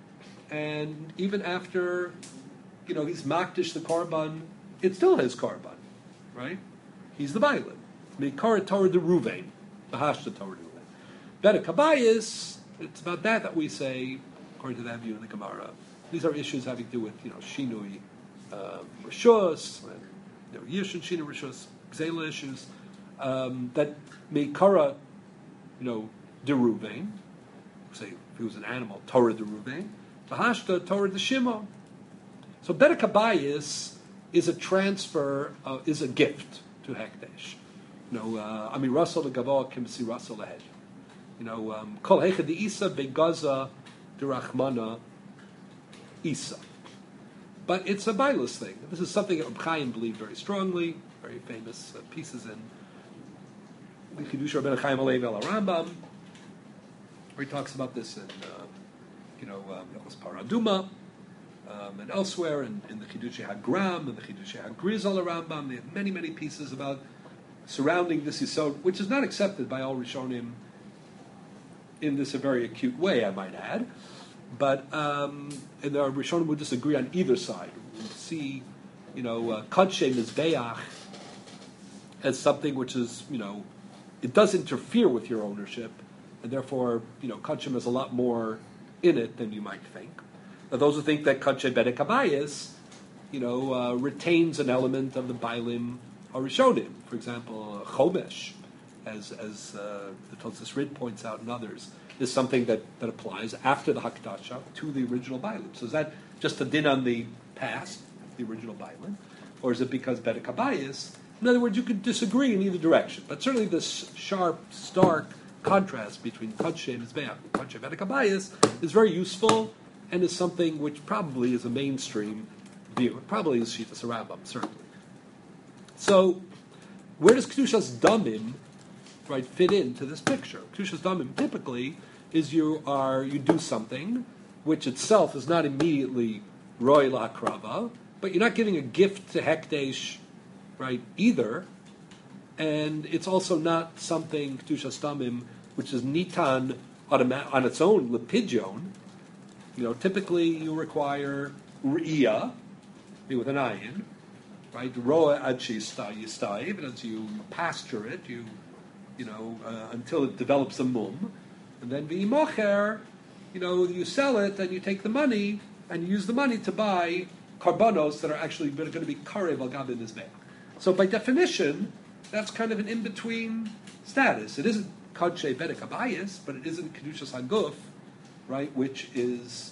and even after, you know, he's makdish the korban, it's still his korban, right? He's the bailim. Mikara Torah de Ruvain, Bahashta Torah de Ruvain. Beta Kabayis, it's about that that we say, according to that view in the Gemara. These are issues having to do with, you know, shinui uh, rishus, and there were yishun shinui rishus, gzela issues, um, that Mikara, you know, de Ruvain, say if he was an animal, Torah de Ruvain, Bahashta Torah de Shimon. So Beta Kabayis is a transfer, uh, is a gift to Hekdesh. You know, Ami Russell the Gavoa Kimsi Russell ahead. You know, Kol Hecha de Isa Begaza de Rachmana Isa. But it's a bailus thing. This is something that Reb Chaim believed very strongly, very famous uh, pieces in the Chidush Rabbeinu Chaim Alev El Rambam, where he talks about this in, uh, you know, um, Yos Paraduma. Um, and elsewhere in, in the Chidushei HaGram and the Chidushei HaGriz al Rambam, they have many, many pieces about surrounding this Yisod, which is not accepted by all Rishonim in this a very acute way, I might add. But um, and the Rishonim would disagree on either side. We see, you know, uh, Kadshe Mizbeach as something which is, you know, it does interfere with your ownership, and therefore, you know, Kadshem has a lot more in it than you might think. Now, those who think that Kadshe Bede Kabayis, you know, uh, retains an element of the Bailim Harishonim. For example, Chomesh, as as uh, the Tosfos Rid points out, and others, is something that, that applies after the Hakdasha to the original Bailim. So is that just a din on the past, the original Bailim, or is it because Bedek Habayis? In other words, you could disagree in either direction, but certainly this sharp, stark contrast between Kodshe and Mizbeach, Kodshe Bedek Habayis, is very useful and is something which probably is a mainstream view. It probably is Shitas Rambam, certainly. So, where does Kedushas Damim, right, fit into this picture? Kedushas Damim typically is you are you do something which itself is not immediately Roy La'akrava, but you're not giving a gift to Hekdesh, right, either, and it's also not something, Kedushas Damim, which is Nitan automa- on its own, Lepidion. You know, typically you require Re'iyah, with an ayin, right? Roa ad yistaiv, and as you pasture it, you, you know, uh, until it develops a mum, and then v'imocher, you know, you sell it and you take the money and you use the money to buy karbanos that are actually going to be karev al gabe mizbeach. So by definition, that's kind of an in-between status. It isn't kadshe bedek habayis, but it isn't kedushas haguf, right? Which is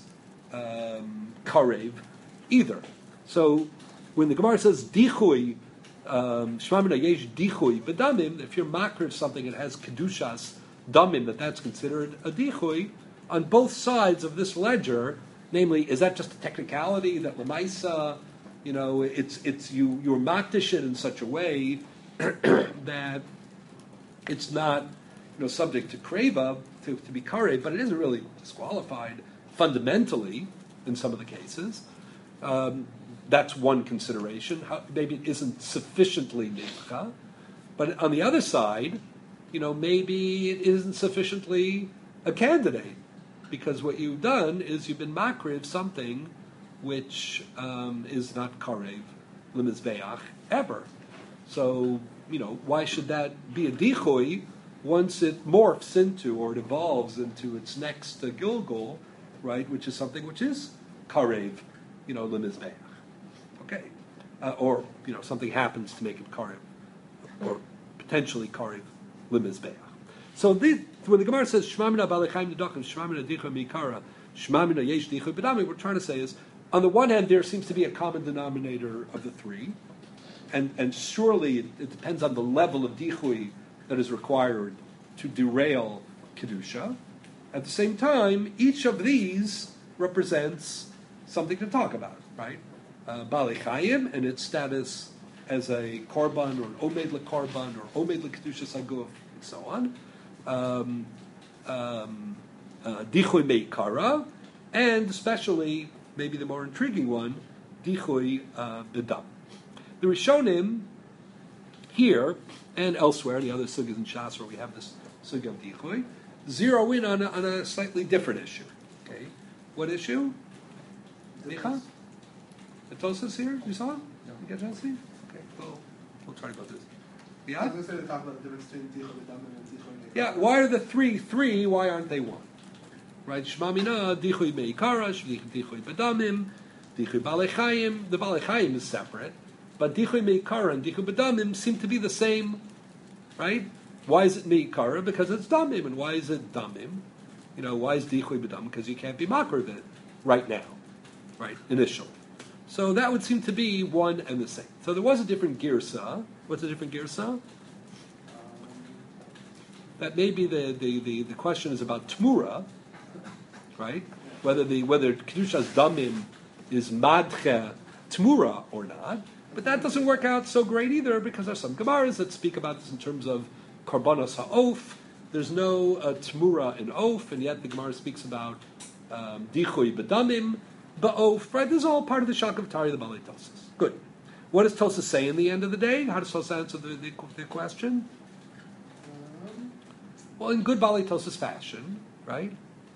um, karev either. So when the Gemara says dichui, shmamina yesh dichui bedamim, if you're makriv something that has kedushas damim, that that's considered a dichui on both sides of this ledger. Namely, is that just a technicality that lemaisa, you know, it's it's you you're makdish it in such a way that it's not, you know, subject to kreva to, to be karev, but it isn't really disqualified fundamentally in some of the cases. Um, That's one consideration. How, maybe it isn't sufficiently nifcha, but on the other side, you know, maybe it isn't sufficiently a candidate, because what you've done is you've been makriv something which um, is not karev lemizbeach ever. So, you know, why should that be a dichoy once it morphs into or it evolves into its next uh, gilgul, right, which is something which is karev, you know, lemizbeach. Okay, uh, or you know something happens to make it karev, or potentially karev limizbeach. So the, when the Gemara says shmamina balechaim nedachim shmamina dicha mikara shmamina yesh dicha bedami, what we're trying to say is, on the one hand, there seems to be a common denominator of the three, and and surely it, it depends on the level of dichui that is required to derail kedusha. At the same time, each of these represents something to talk about, right? Uh, Balei Chayim and its status as a korban or an omed lekorban or omed lekedushas haguf and so on. Um, um, uh, Dichui meikara, and especially maybe the more intriguing one, Dichui uh, bedam. The Rishonim here and elsewhere, the other sugyas in Shas where we have this sugya of Dichui, zero in on a, on a slightly different issue. Okay, what issue? Micha? The Tosfos here? You saw him? No. You get a chance to see? Okay, well, we'll try to go through this. I Yeah? was going to say to talk about the difference between Tichon Bedamim and Tichon Meikara. Yeah, why are the three three? Why aren't they one? Right? Shmamina, Dichui Meikara, Dichui Bedamim, Dichui Balei Chayim. The Balei Chayim is separate, but Dichui Meikara and Dichui Bedamim seem to be the same, right? Why is it Meikara? Because it's Damim. And why is it Damim? You know, why is Dichui Bedam? Because you can't be Makar of it right now, right, initially. So that would seem to be one and the same. So there was a different girsa. What's a different girsa? Um, That maybe the, the, the, the question is about Tmura, right? Whether the whether Kedushas Damim is Madche Tmura or not. But that doesn't work out so great either, because there's some Gemaras that speak about this in terms of Karbanos HaOf. There's no uh, Tmura in Of, and yet the Gemara speaks about um, Dichui Bedamim. Ba'of, right? This is all part of the Shak of Tari, the Balei Tosfos. Good. What does Tosfos say in the end of the day? How does Tosfos answer the, the, the question? um, Well, in good Balei Tosfos fashion, right?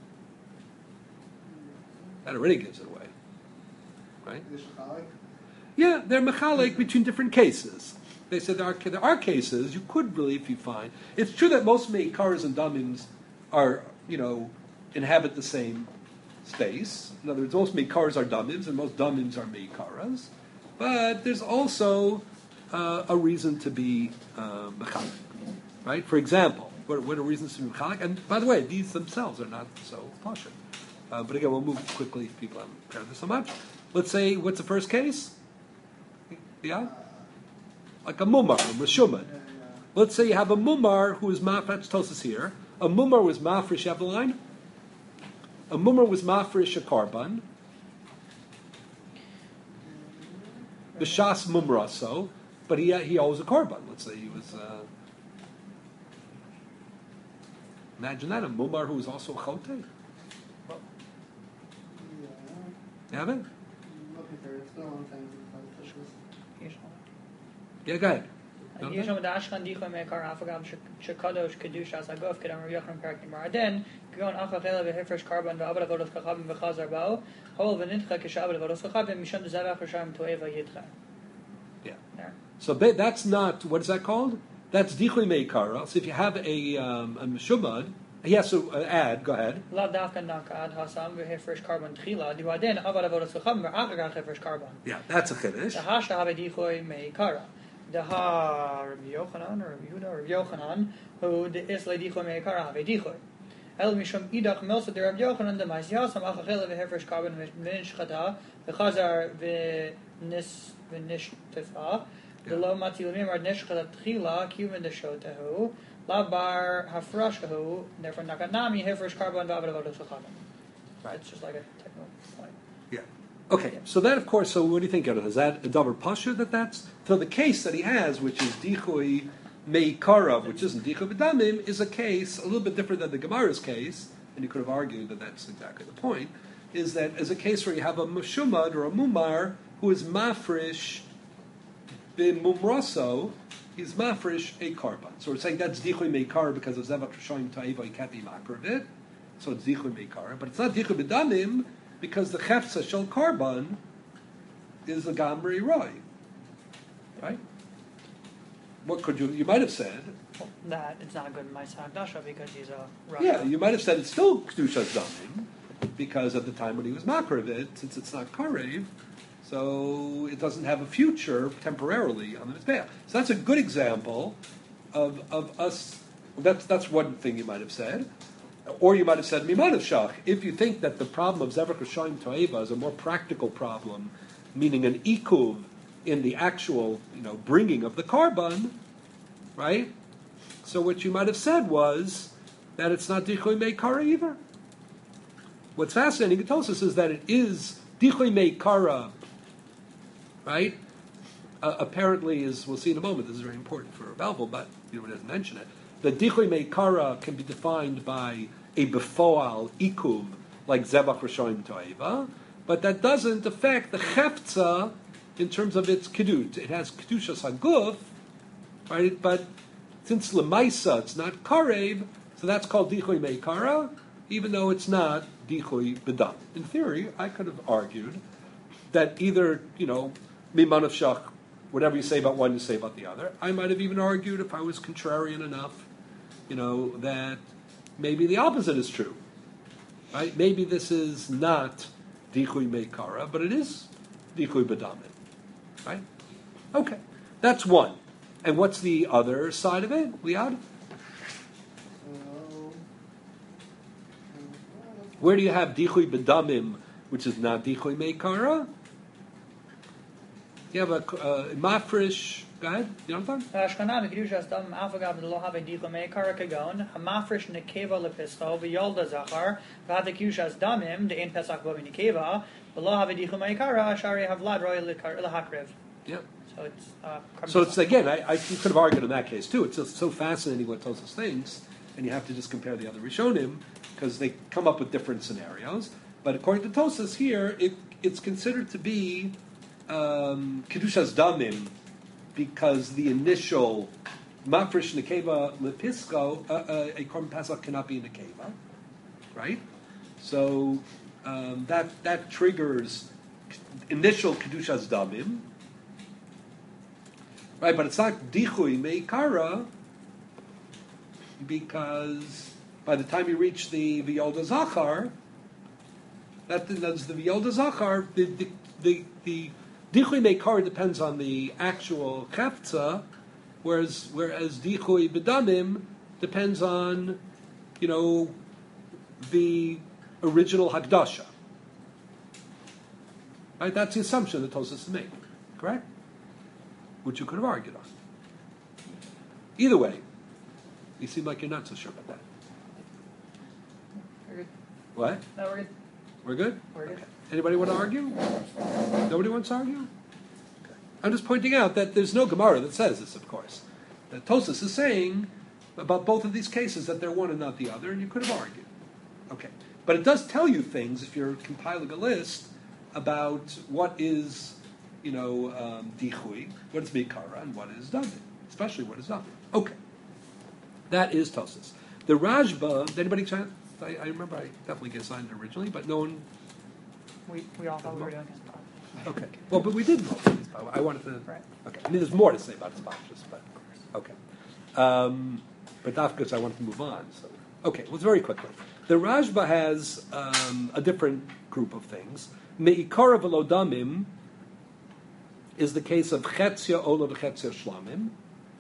That already gives it away, right? Is it Shachalik? Yeah, they're mechalek between different cases. They said there are, there are cases you could really, if you find. It's true that most meikaras and damims are, you know, inhabit the same space. In other words, most meikaras are damims and most damims are meikaras. But there's also uh, a reason to be uh, mechalik, right? For example, what, what are reasons to be mechalik? And by the way, these themselves are not so partial. Uh, but again, we'll move quickly if people haven't prepared this so much. Let's say, what's the first case? Yeah? Like a mumar, a meshumad. Yeah, yeah. Let's say you have a mumar who is maf, that's Tosas here. A mumar was mafresh, you have the line? A mumar was mafresh a karban. B'shas mumraso, but he he owes a korban. Let's say he was. Uh, imagine that a mumar who was also chote. Yeah. You have it? I'm looking for it. It's been a long time since I touched this. Yeah, go ahead. יש שם דאשכן דיכוי מעיקר אף אגב שקדוש קדוש עשה גוף כדם רבי יוחנן פרק נגמר עדן כגון אף אכילה והפרש קרבן ועבד עבודות כחבים וחזר באו הול ונדחה כשעבד עבודות כחבים משום דזבח רשם טועה וידחה. Yeah. There. So ba- that's not, what is that called? That's dichli meikara. So if you have a, um, a meshumad, he has to uh, add, go ahead. לאו דווקא נקע עד הסם והפרש קרבן תחילה דיבו עדן עבד עבודות כחבים ואחר כך הפרש קרבן. Yeah, that's a chiddush. דהשתה הווה דיכוי מעיקרה. דהה רבי יוחנן, רבי יהודה, רבי יוחנן, הוא דאיס לדיכוי מעיקרה הווה דיכוי. אל משום אידך מלסה דרבי יוחנן דמייס יסם אך אכילה והפרש קרבן ונשחטה וחזר ונשטפה ולא מטיל מימר נשחטה תחילה קיומן דשותהו לאו בר הפרש הוא therefore נקנמי הפרש קרבן ועבד עבודות כחבים. It's just like a technical point. Yeah. Okay, so that, of course, so what do you think, Yonah? Is that a double pasha that that's... So the case that he has, which is dichui meikarav, which isn't dichui b'damim, is a case a little bit different than the Gemara's case, and you could have argued that that's exactly the point, is that as a case where you have a meshumad or a mumar who is mafrish bin mumraso, he's mafrish a karban. So we're saying that's dichui meikar because of zevat rishayim ta'iva, he can't be makar of it, so it's dichui meikar, but it's not dichui b'damim, because the chefza shel karban is a gamri roy, right? What could you? You might have said. That it's not a good Maisa Hakdasha because he's a Rav. Yeah, you might have said it's still kedushas damim because of the time when he was makar of it, since it's not karev, so it doesn't have a future temporarily on the mizbeach. So that's a good example of of us. That's that's one thing you might have said. Or you might have said Mimanav Shach. If you think that the problem of Zevach Rishayim To'eva is a more practical problem, meaning an ikuv in the actual, you know, bringing of the karban, right? So what you might have said was that it's not Dichui Meikara either. What's fascinating, it tells us, is that it is Dichui Meikara, right? Uh, apparently, is we'll see in a moment, this is very important for Balvel, but you know, it doesn't mention it. The Dichui Meikara can be defined by a befoal ikuv, like Zevach Rishayim To'eva, but that doesn't affect the Cheftza in terms of its kedut. It has kedushas haguf, right? But since lemaisa it's not karev, so that's called dichui meikara, even though it's not dichui bedam. In theory, I could have argued that either, you know, miman of shach, whatever you say about one, you say about the other. I might have even argued, if I was contrarian enough, you know, that maybe the opposite is true, right? Maybe this is not dichui meikara, but it is dichui bedam. Right? Okay. That's one. And what's the other side of it, Liad? Where do you have dichui bedamim, which is not dichui meikara? You have a uh, mafresh. Go ahead. You know what I'm talking? Ashkanam Kedushas Dam Alfagab Lo Have Dichui Meikara Kagon, Hamafresh Nekeva Lepisto, Vyolda Zachar, Vahad Kedushas Damim, the Ein Pesach Bovi Nekeva, Lo Have Dichui Meikara, Shari Havlad Roy Lahakrev. Yeah. So it's uh, So it's again, I, I you could have argued in that case too. It's just so fascinating what Tosas thinks, and you have to just compare the other Rishonim because they come up with different scenarios. But according to Tosas here, it it's considered to be um, Kedushas Damim because the initial Mafresh Nekeva Lepisko, uh, uh, a Korban Pesach cannot be Nekeva, right? So um, that that triggers initial Kedushas Damim. Right, but it's not dichui meikara because by the time you reach the v'yolda zachar, that that's the v'yolda zachar, the the the, the Dichui meikara depends on the actual chefza, whereas whereas dichui bedamim depends on, you know, the original hakdasha. Right? That's the assumption that Tosfos is making, correct? Which you could have argued on. Either way, you seem like you're not so sure about that. We're good. What? No, we're good. We're good? We're good. Okay. Anybody want to argue? Nobody wants to argue? Okay. I'm just pointing out that there's no Gemara that says this, of course. That Tosfos is saying about both of these cases that they're one and not the other, and you could have argued. Okay. But it does tell you things, if you're compiling a list, about what is, you know, um, dichui, what is mikara, and what is david, especially what is david. Okay. That is Tosfos. The Rajba, did anybody try? I, I remember I definitely get signed originally, but no one. We, we all thought we were doing this. Okay. Well, but we did most of these. I wanted to. Right. Okay. I mean, there's more to say about sponsors, but okay. Um, but that's because I want to move on. So okay. Well, very quickly, the Rajba has um, a different group of things. Meikara velodamim is the case of chetzia ola v'chetzia shlamim.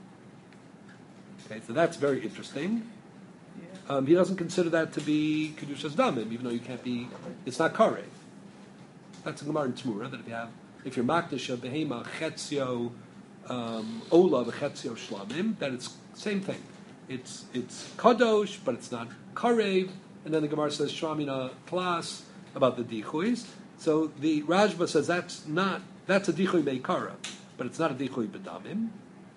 Okay, so that's very interesting. Yeah. Um, he doesn't consider that to be kedushas damim, even though you can't be. It's not karev. That's a Gemara in Tzmura, that if you have, if you're makdasha behema chetzio um, ola v'chetzio shlamim, that it's same thing. It's it's kadosh, but it's not karev. And then the Gemara says shramina klas about the dichuis. So the Rajba says that's not that's a dichui meikara, but it's not a dichui bedamim.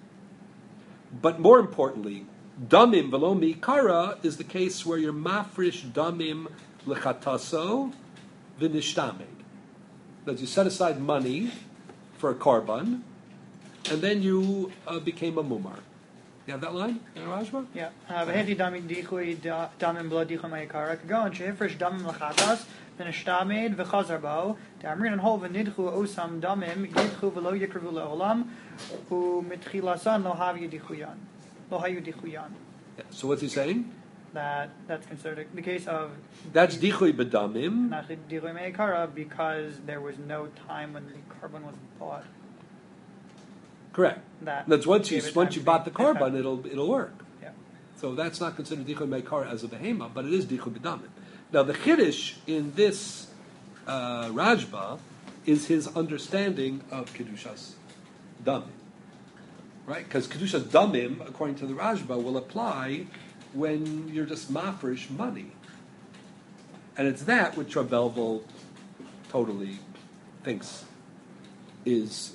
But more importantly, damim velo meikara is the case where you're mafrish damim lechataso v'nishtamed. That you set aside money for a korban, and then you uh, became a mumar. You have that line in Rajba? Yeah. V'heti damim dichui damim b'lo dichui ma'ikara kagon shehifresh damim l'chatas v'nishtamed v'chazar bo ta'amrin hol v'nidchu osam damim yidchu v'lo yikrevu le'olam u'mitchilasan lo havi dichuyan lo hayu dichuyan. Yeah. So what's he saying? That that's considered the case of That's dichui bedamim. not dichui ma'ikara because there was no time when the carbon was bought. Correct. That That's once you gave it once time you to bought be- the korban, it'll it'll work. Yeah. So that's not considered dichui meikara as a behema, but it is dichui bedamim. Now the chiddush in this uh, Rajba is his understanding of kedushas damim, right? Because kedushas damim, according to the Rajba, will apply when you're just mafresh money, and it's that which Rav Belvel totally thinks is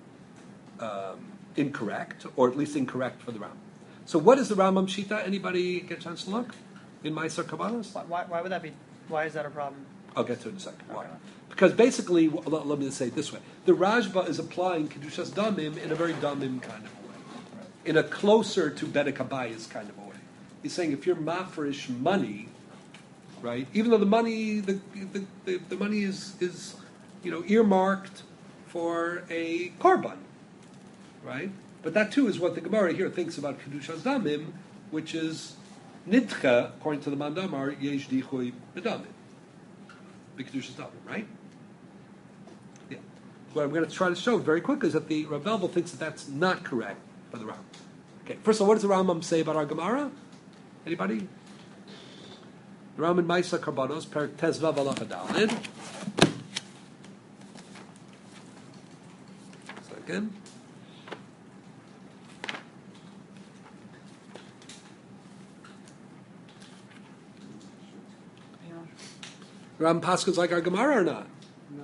um, incorrect, or at least incorrect for the Rambam. So, what is the Rambam Shita? Anybody get a chance to look in Ma'aser Kabbalas? Why, why, why would that be? Why is that a problem? I'll get to it in a second. Why? Okay. Because basically, w- let, let me say it this way: the Rajba is applying kedushas damim in a very damim kind of way, in a closer to Bedek Habayis kind of a way. He's saying if you're mafresh money, right? Even though the money, the the, the, the money is is you know earmarked for a korban, right? But that too is what the Gemara here thinks about kedushas damim, which is nidcha, according to the Mandamar, yesh dichui bedamim, kedushas damim, right? Yeah. What I'm going to try to show very quickly is that the Rav Belvel thinks that that's not correct by the Rambam. Okay. First of all, what does the Rambam say about our Gemara? Anybody? The Rambam in Ma'aser Karbanos, Perek Tezvav Halacha Daled. Second. Rambam Pascha's like our Gemara or not? No.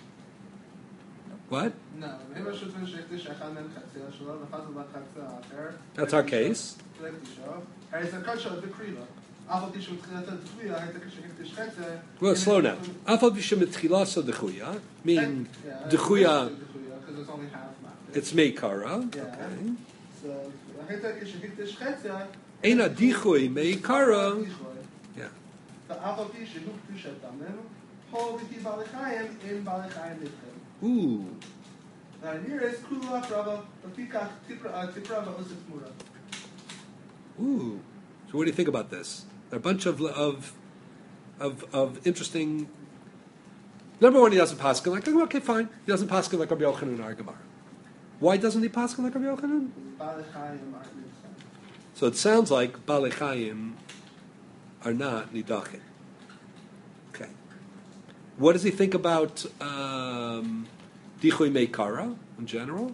What? No. בהמה שותפים שהקדיש אחד מהם חצי שלו, ואחד הוא בחצי האחר. That's our case. להקדישו. הרי זה קוד שלו דקרילה. אף על פי שהוא תחילת הדחויה, הייתה כשהקדיש חצי. Well, slow down. Afal b'shem etchilaso dechuya, meaning dechuya, because it's only half matter. it's meikara. Yeah. Okay. So, הייתה כשהקדיש חצי. Eina dichui meikara. Yeah. ואף על פי שהוא קדושת דמם, הול ביתי בעלי חיים, אין בעלי חיים נדחם. Ooh. והנירס כולה פרבה, לפיכך תפרה ועושה תמורה. Ooh. So what do you think about this? There are a bunch of of of, of interesting Number one, he doesn't paskin like, okay, fine. He doesn't paskin like Rabbi Yochanan and our Gemara. Why doesn't he paskin like Rabbi Yochanan? Balei Chayim aren't nidachim. So it sounds like Balei Chayim are not nidachim. Okay. What does he think about um, Dichui Meikara in general?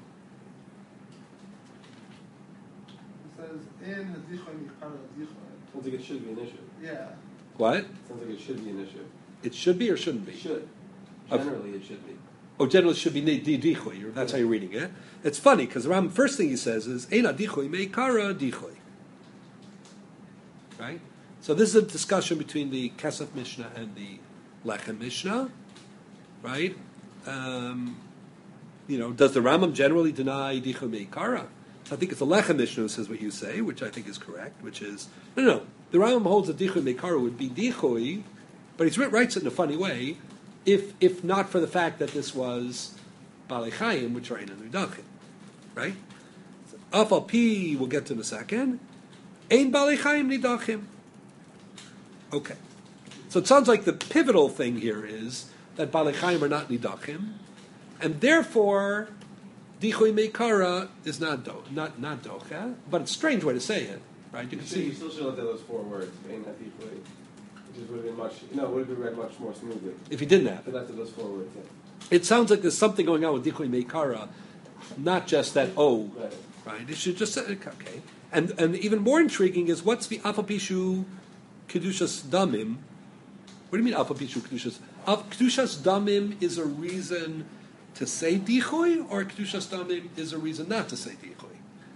It says in Hadichoy Mikara Hadichoy. Sounds like it should be an issue. Yeah. What? Sounds like it should be an issue. It should be or shouldn't be? It should. Okay. Generally, it should be. Oh, generally it should be ni- di- dichui. That's how you're reading it. It's funny because the Ram first thing he says is Eina dichui meikara dichui. Right. So this is a discussion between the Kesef Mishnah and the Lechem Mishnah. Right. Um, you know, does the Rambam generally deny dichui meikara? So I think it's the Lechem Mishnah who says what you say, which I think is correct. Which is no, no. no. The Rambam holds that dichui meikara would be dichui, but he writes it in a funny way. If if not for the fact that this was Balei Chayim, which are in a Nidachim, right? Afal Pi, we'll get to in a second. Ein Balei Chayim Nidachim. Okay. So it sounds like the pivotal thing here is that Balei Chayim are not Nidachim, and therefore Dichui Meikara is not do, not not Docha, but it's a strange way to say it, right? You You, can should, you see still should look at those four words. Ain't that deeply. It just would have been much, no, it would have been read much more smoothly. if he didn't have But it. that's those four words, yeah. It sounds like there's something going on with Dichui Meikara, not just that oh. Right. Right? It should just say, okay. And and even more intriguing is what's the Afapishu Kedushas Damim? What do you mean Afapishu Kedushas? Af- Kedushas Damim is a reason to say Dichoy, or Kedushas Damim is a reason not to say Dichoy?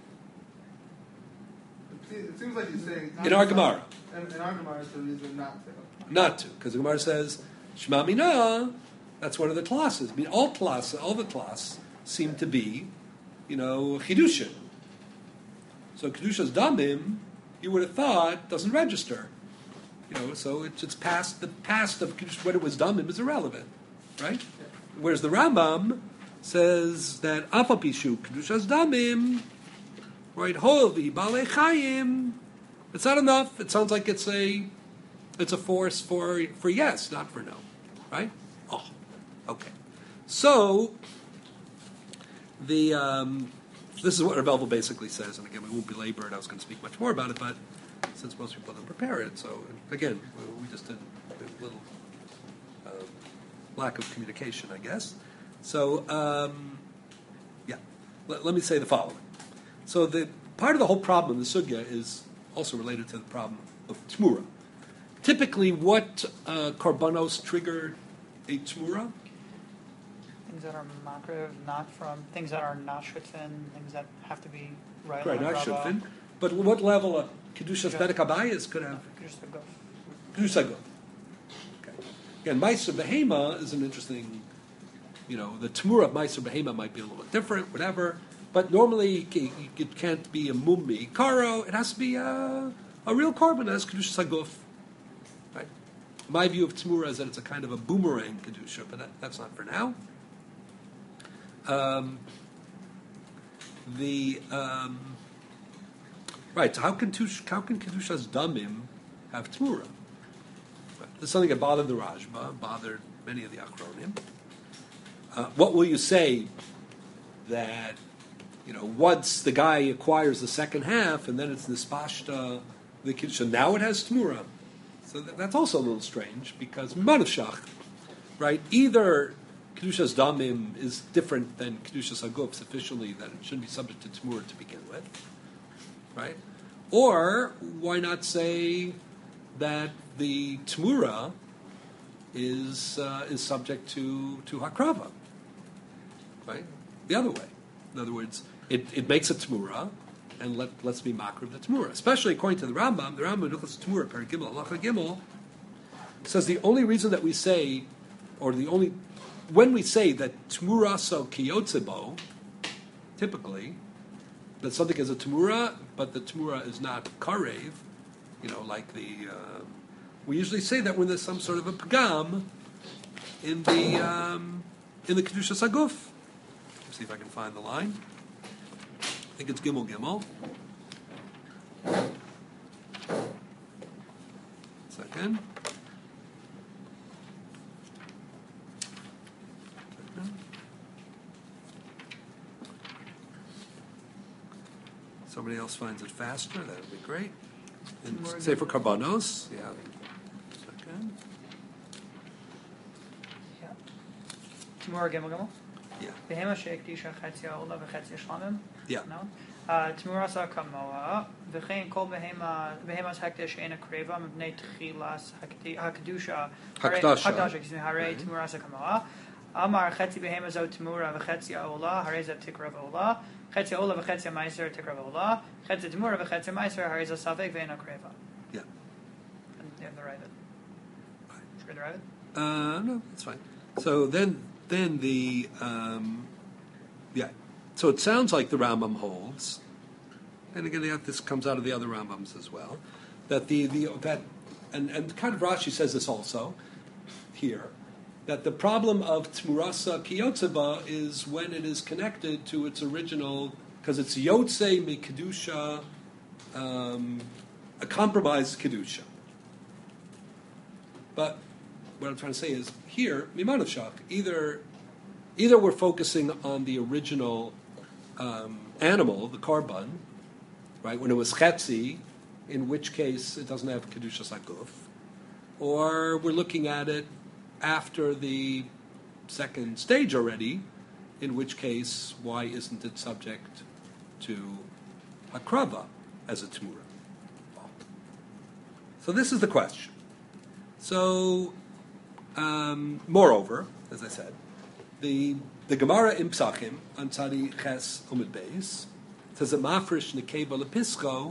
It se- it seems like he's saying In our Gemara. In, in our Gemara, it's the reason not to. Not to, because the Gemara says Shema Mina. That's one of the classes. I mean, all class, all the class seem to be, you know, Chidushin. So Kedushas Damim, you would have thought, doesn't register. You know, so it's, it's past, the past of Kedusha, when it was Damim is irrelevant, right? Whereas the Rambam says that Afapishu Kedushas Damim, right, Hovi Balei Chayim, it's not enough. It sounds like it's a, it's a force for, for yes, not for no, right? Oh, okay. So, the, um, this is what Rav Elvel basically says, and again, we won't belabor it. I was going to speak much more about it, but since most people didn't prepare it, so again, we, we just didn't, a little um, lack of communication, I guess. So, um, yeah, let, let me say the following. So, the part of the whole problem in the sugya is also related to the problem of tmura. Typically, what uh, korbanos trigger a tmura? Things that are makriv, not from things that are not shutfin, things that have to be right. Right, on not Rabbah. shutfin. But what level of kedushas Yeah. bedek habayis could have Just a go. kedusha go? Okay. Again, ma'aser behema is an interesting. You know, the tmura of ma'aser behema might be a little bit different, whatever. But normally it can't be a mummi karo. It has to be a, a real korban that has kedusha saguf. Right. My view of tmura is that it's a kind of a boomerang kedusha, but that, that's not for now. Um, the um, right. So how can tush, how can kedushas damim have tmura? Right. This is something that bothered the Rajba, bothered many of the Achronim. Uh, what will you say that you know once the guy acquires the second half and then it's nispashta the kedusha, now it has tmura? So that, that's also a little strange because manavshach, right? Either Kedushas Damim is different than Kedushas Haguf sufficiently that it shouldn't be subject to Tmur to begin with, right? Or why not say that the Tmura is uh, is subject to, to Hakrava, right? The other way. In other words, it, it makes a Tmura and let, lets me makriv the Tmura. Especially according to the Rambam, the Rambam Nuchas Tmura, Per Gimel, Halacha Gimel, says the only reason that we say, or the only when we say that tmura so kiyotzebo, typically, that something is a tmura, but the tmura is not karev, you know, like the, uh, we usually say that when there's some sort of a pagam in the um, in the kedusha saguf. See if I can find the line. I think it's gimel gimel. Second. somebody else finds it faster, that would be great. And More Sefer Karbanos, yeah. Second. Yeah. Tamura Gimel Gimel. Yeah. Behema she'ekdisha chetzia ola v'chetzia shlamim. Yeah. No. Uh, Tamurasa kamoa. V'chein kol behema behemas hekdesh she'ena kreva mibnei tchilas hakdusha. Hakdasha. Hakdasha. Excuse me. Harei Right. Tamurasa kamoa. Amar chetzi behema zo tamura v'chetzia ola. Harei zeh tikrav ola. Chetzia ola v'chetzia meiser tikrav ola. Chetzia tamura v'chetzia meiser harei zeh savek ve'ena kreva. Yeah. And you have the right. Should we the right? Uh, no, that's fine. So then, then the um, yeah. So it sounds like the Rambam holds, and again, yeah, this comes out of the other Rambams as well, that the, the that and and kind of Rashi says this also here, that the problem of Tmurasa Kiyotzeba is when it is connected to its original, because it's Yotze mi Kedusha, um, a compromised Kedusha. But what I'm trying to say is here, Mimanav Shak, either either we're focusing on the original um, animal, the korban, right, when it was chetzi, in which case it doesn't have Kedushas Haguf, or we're looking at it after the second stage already, in which case, why isn't it subject to Hakrava as a Tmura? So this is the question. So, um, moreover, as I said, the the Gemara in Psachim on Tzadi Ches Umid Beis says that Mafresh Nekeva Lepisco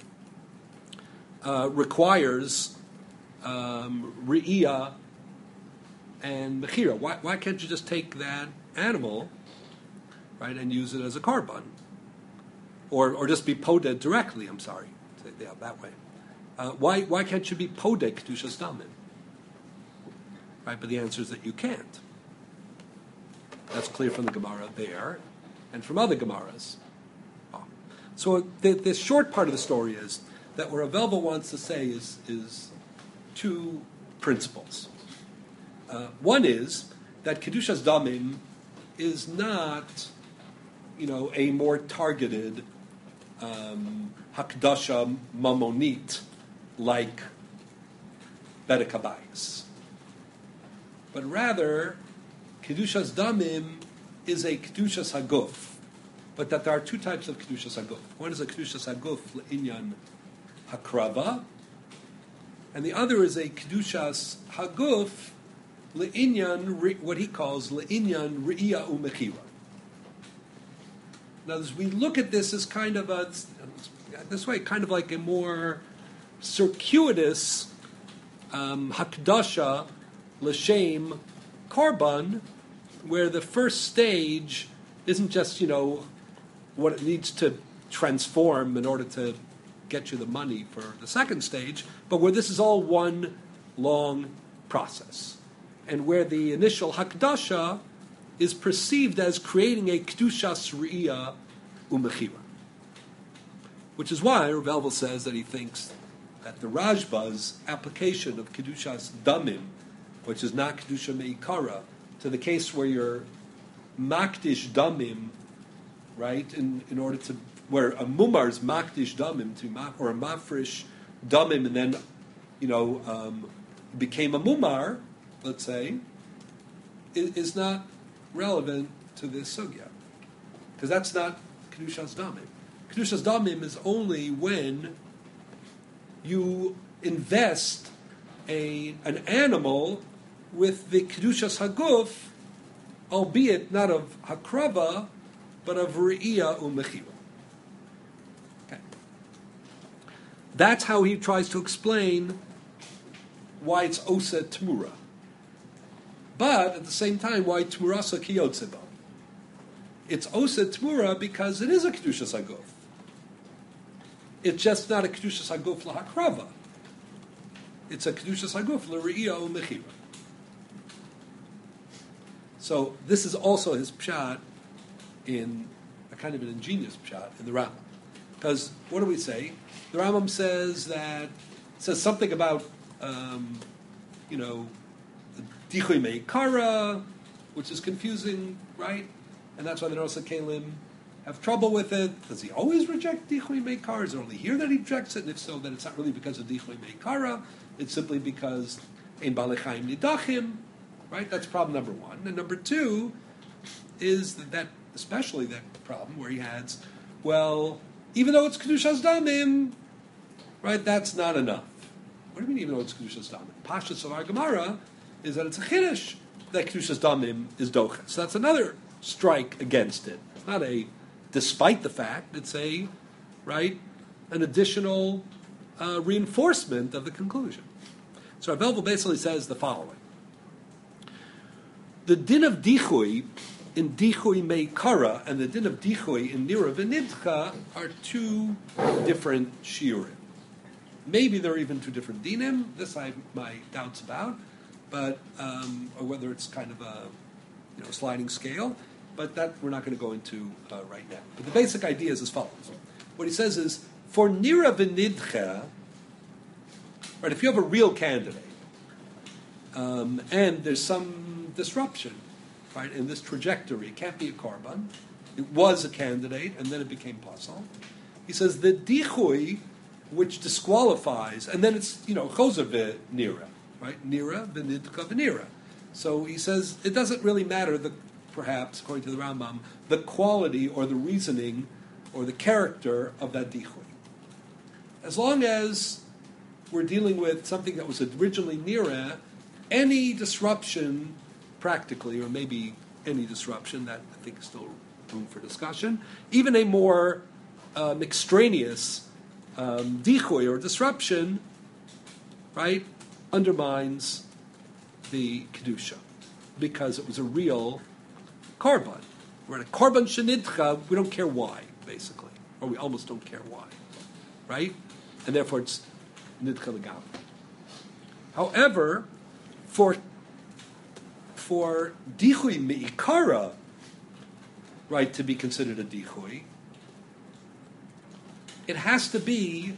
uh, requires um, Re'iyah and Mechira. Why, why can't you just take that animal, right, and use it as a korban? Or or just be poded directly, I'm sorry, yeah, that way. Uh, why why can't you be poded Kedushas Damim? Right, but the answer is that you can't. That's clear from the Gemara there, and from other Gemaras. Oh. So the, the short part of the story is that what Rav Elva wants to say is, is two principles. Uh, one is that Kedushas Damim is not, you know, a more targeted um, Hakdasha Mamonit like Bedek Habayis. But rather, Kedushas Damim is a Kedushas Haguf, but that there are two types of Kedushas Haguf. One is a Kedushas Haguf Le'inyan Hakrava, and the other is a Kedushas Haguf Le'inyan, what he calls Le'inyan Re'iyah U'Mechira. Now, as we look at this as kind of a, this way, kind of like a more circuitous um, Hakdasha L'Shem Korban, where the first stage isn't just, you know, what it needs to transform in order to get you the money for the second stage, but where this is all one long process. And where the initial Hakdasha is perceived as creating a Kedushas Re'iyah U'Mechira. Which is why Rav Elva says that he thinks that the Rajba's application of Kedushas Damim, which is not Kedusha Me'ikara, to the case where you're Makdish Damim, right, in, in order to, where a Mumar's Makdish Damim, to ma, or a Mafresh Damim, and then, you know, um, became a Mumar, let's say, is, is not relevant to this sugya. Because that's not Kedushas Damim. Kedushas Damim is only when you invest a an animal with the Kedushas Haguf, albeit not of Hakrava, but of Re'iyah U'Mechira. Okay. That's how he tries to explain why it's Osa Tmura. But at the same time, why Tmurasa Kiyotzeba? It's Osa Tmura because it is a Kedushas Haguf. It's just not a Kedushas Haguf L'Hakrava. It's a Kedushas Haguf L'Re'iyah U'Mechira. So this is also his pshat in a kind of an ingenious pshat in the Rambam. Because what do we say? The Rambam says that, says something about, um, you know, Dichui Meikara, which is confusing, right? And that's why the Nosa Kalim have trouble with it? Does he always reject Dichui Meikara? Is it only here that he rejects it? And if so, then it's not really because of Dichui Meikara. It's simply because Ein Balechaim Nidachim, right? That's problem number one. And number two is that, that especially that problem where he has, well, even though it's Kedushas Damim, right, that's not enough. What do you mean even though it's Kedushas Damim? Pashas of our Gemara is that it's a Chiddush that Kedushas Damim is Dochas. So that's another strike against it. It's not a despite the fact, it's a, right, an additional uh, reinforcement of the conclusion. So Rav Elvel basically says the following. The din of Dichui in Dichui Meikara and the din of Dichui in Nira V'Nidcha are two different shiurim. Maybe they're even two different dinim. This I have my doubts about, but um, or whether it's kind of a you know sliding scale. But that we're not going to go into uh, right now. But the basic idea is as follows. What he says is, for Nira V'Nidcha, right, if you have a real candidate, um, and there's some disruption, right, in this trajectory, it can't be a korban. It was a candidate, and then it became pasul. He says, the Dichui, which disqualifies, and then it's, you know, Choser V'Nira, right, Nira V'Nidcha V'Nira. So he says, it doesn't really matter the perhaps, according to the Rambam, the quality or the reasoning or the character of that dichui. As long as we're dealing with something that was originally nira, any disruption, practically, or maybe any disruption, that I think is still room for discussion, even a more um, extraneous um, dichui or disruption, right, undermines the kedusha because it was a real korban. We're in a korban shenidcha, we don't care why, basically. Or we almost don't care why. Right? And therefore it's nidcha legam. However, for for dichui meikara, right, to be considered a dichui, it has to be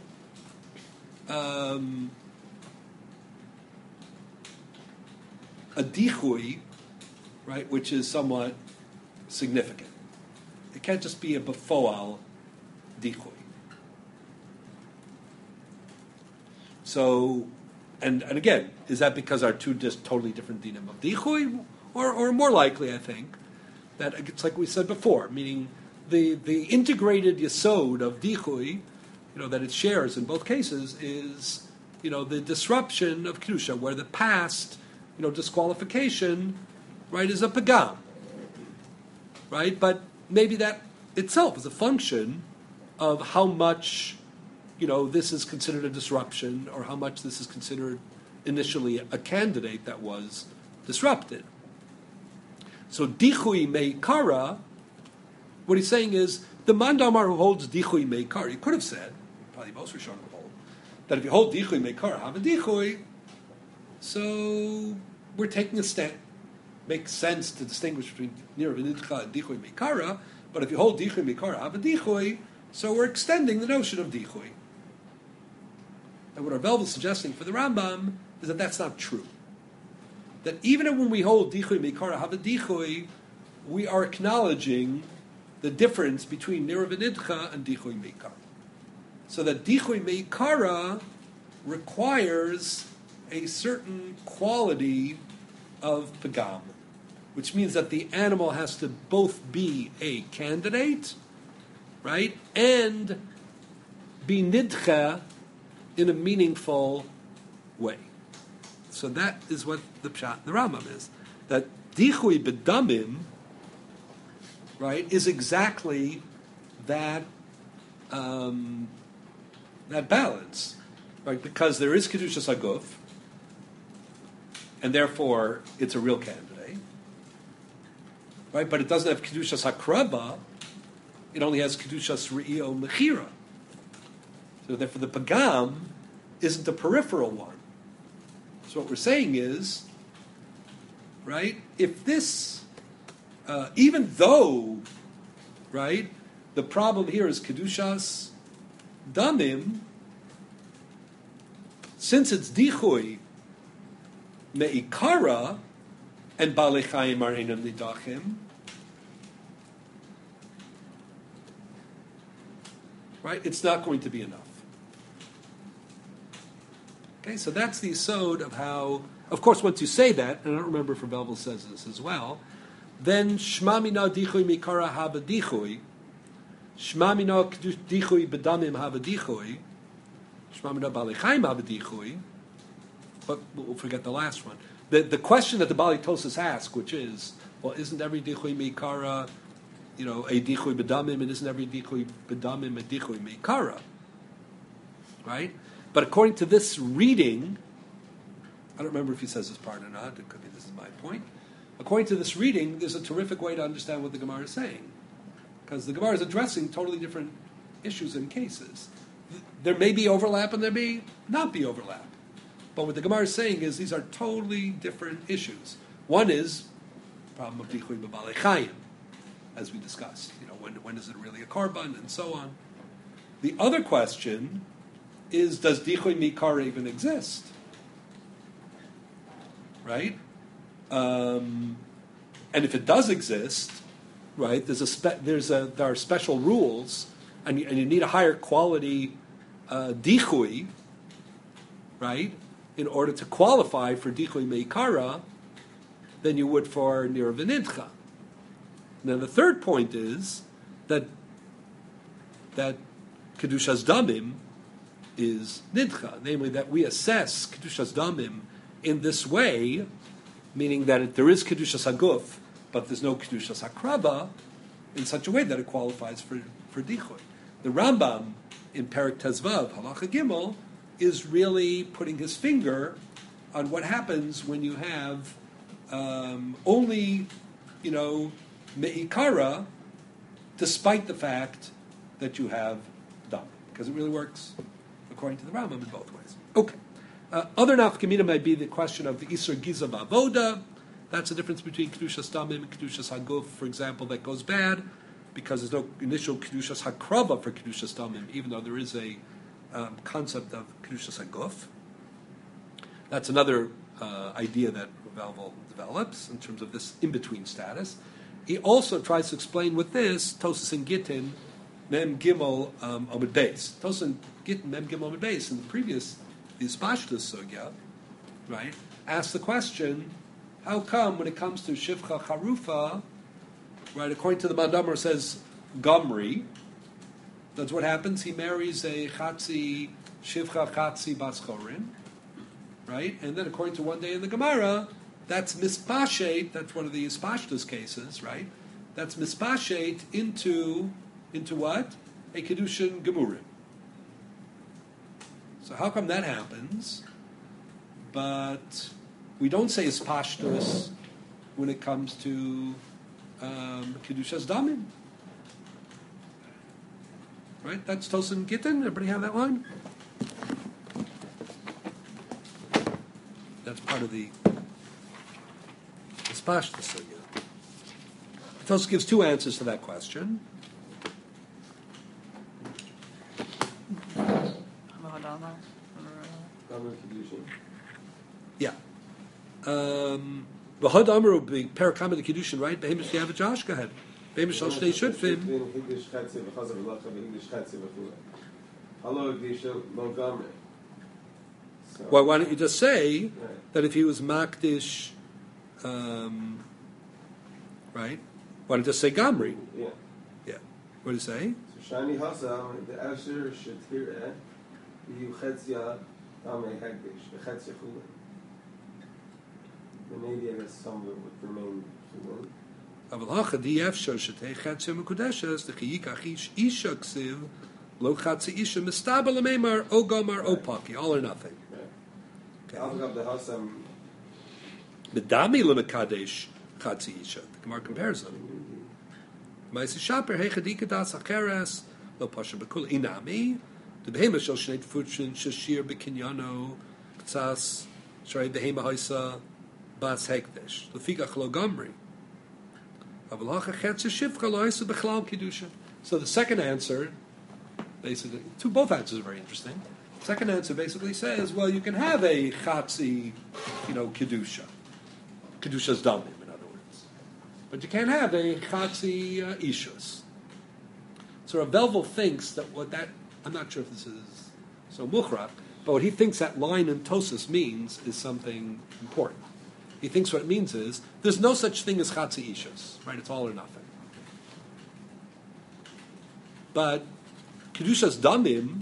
um, a dichui, right, which is somewhat significant. It can't just be a befoal dichui. So, and and again, is that because our two just totally different dinim of dichui, or or more likely, I think, that it's like we said before, meaning the the integrated yesod of dichui, you know, that it shares in both cases is, you know, the disruption of kedusha, where the past, you know, disqualification, right, is a pagam. Right? But maybe that itself is a function of how much, you know, this is considered a disruption or how much this is considered initially a candidate that was disrupted. So dichui meikara, what he's saying is, the mandamar who holds dichui meikara, he could have said, probably most Rishonim hold, that if you hold dichui meikara, have a dichui, so we're taking a stand. Makes sense to distinguish between Nira V'Nidcha and Dichui Meikara, but if you hold Dichui Meikara, have a Dichui, so we're extending the notion of Dichui. And what Rav Elvel is suggesting for the Rambam is that that's not true. That even when we hold Dichui Meikara, have a Dichui, we are acknowledging the difference between Nira V'Nidcha and Dichui Meikara. So that Dichui Meikara requires a certain quality of pagam, which means that the animal has to both be a candidate, right, and be nidcha in a meaningful way. So that is what the pshat in the Rambam is. That dichui bedamim, right, is exactly that um, that balance, right? Because there is kedushas haguf, and therefore it's a real candidate, right? But it doesn't have kedushas hakraba; it only has kedushas re'io mechira. So therefore, the pagam isn't a peripheral one. So what we're saying is, right? If this, uh, even though, right, the problem here is kedushas damim, since it's dichui meikara and balei chayim are einam nidachim, right? It's not going to be enough. Okay, so that's the yesod of how. Of course, once you say that, and I don't remember if Rebelvel says this as well, then Shma mina dichui mikara haba dichui, Shma mina dichui bedamim haba dichui, Shma mina balichaim haba dichui. But we'll forget the last one. The the question that the Bali Tosas ask, which is, well, isn't every dichui mikara, you know, a dichui bedamim, and isn't every dichui bedamim a dichui mikara, right? But according to this reading, I don't remember if he says this part or not. It could be this is my point. According to this reading, there's a terrific way to understand what the Gemara is saying, because the Gemara is addressing totally different issues and cases. There may be overlap and there may not be overlap. But what the Gemara is saying is these are totally different issues. One is the problem of dichui b'balei chayim, as we discussed. You know, when when is it really a korban and so on. The other question is, does dichui mikara even exist? Right? Um, and if it does exist, right, there's a spe- there's a there are special rules, and you, and you need a higher quality uh, dichui, right, in order to qualify for dichui meikara than you would for nira v'nidcha. Now the third point is that that kedushas damim is nidcha, namely that we assess kedushas damim in this way, meaning that it, there is kedushas haguf, but there's no kedushas hakrava, in such a way that it qualifies for for dichui. The Rambam in Perek Tezvav Halacha Gimel is really putting his finger on what happens when you have um, only, you know, me'ikara, despite the fact that you have dam, because it really works according to the Rambam in both ways. Okay. Uh, other nafkamina might be the question of the Isur Giza Bavoda. That's the difference between Kedushas Damim and Kedushas Haguf, for example, that goes bad because there's no initial Kedushas Hakrava for Kedushas Damim, even though there is a um, concept of Kedushas Haguf. That's another uh, idea that Rebelvel develops in terms of this in-between status. He also tries to explain with this, Tosas and Gittin, Mem Gimel um, Amud Beis. Tosas and Gittin, Mem Gimel Amud Beis, in the previous the Ispashtus Sugya, right, asks the question, how come when it comes to Shivcha Charufa, right, according to the Mandamar says Gomri, that's what happens, he marries a Chatzi, Shivcha Chatzi Bas Chorin, right, and then according to one day in the Gemara, that's Mispashet, that's one of the Ispashtus cases, right, that's Mispashet into, into what? A Kedushin Gemurim. So how come that happens, but we don't say Ispashtus when it comes to um, Kedushas Damim? Right? That's Tosin Gittin. Everybody have that line? That's part of the Ispashtus. Tosin gives two answers to that question. Yeah. Um, V'had Amru be Parakam the Kiddushin, right? Behemish you have a Josh. Go ahead. Behemish shall stay should film. Why? Why don't you just say that if he was Makdish, um, right? Why don't you just say Gamri? Yeah. Yeah. What do you say? Shani Hasam, the Asher Shetire, the Yuchetzia, Ame Hagdish, the Chetzia Chulin. The maybe I guess some would remain Chulin. Avalacha D F Shoshate Chetzia Mekudeshes, the Chiyikach Ish Isha Ksiv, Lo Chatzi Isha Mistabel Memar, O Gomar, O Paki, all or nothing. Okay. I'll look up the Hasam. Bedami Lemekadesh Chatzi Isha. The Gemara compares them. Ma'aseh shaper hechadika das acheres lo pasha bekul inami the behema shel shnei tefutchin shashir bekinyano ktsas shrei behema haisa bas hekdesh lefikach lo gamri avalacha chetz shivcha lo haisa bechlal kedusha. So the second answer, basically, two both answers are very interesting. The second answer basically says, well, you can have a chatzi, you know, kedusha, kedusha's damim. But you can't have a chatzi uh, ishus. So Rav Belvel thinks that what that, I'm not sure if this is so muchrak, but what he thinks that line in Tosas means is something important. He thinks what it means is, there's no such thing as Chatzi Ishas, right? It's all or nothing. But Kedushas Damim,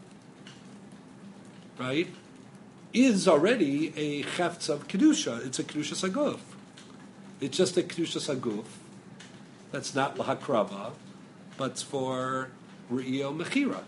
right, is already a Cheftz of Kedusha. It's a Kedushas Aguf. It's just a Kedushas Aguf. That's not Lahakrava, but it's for Re'io Mechira.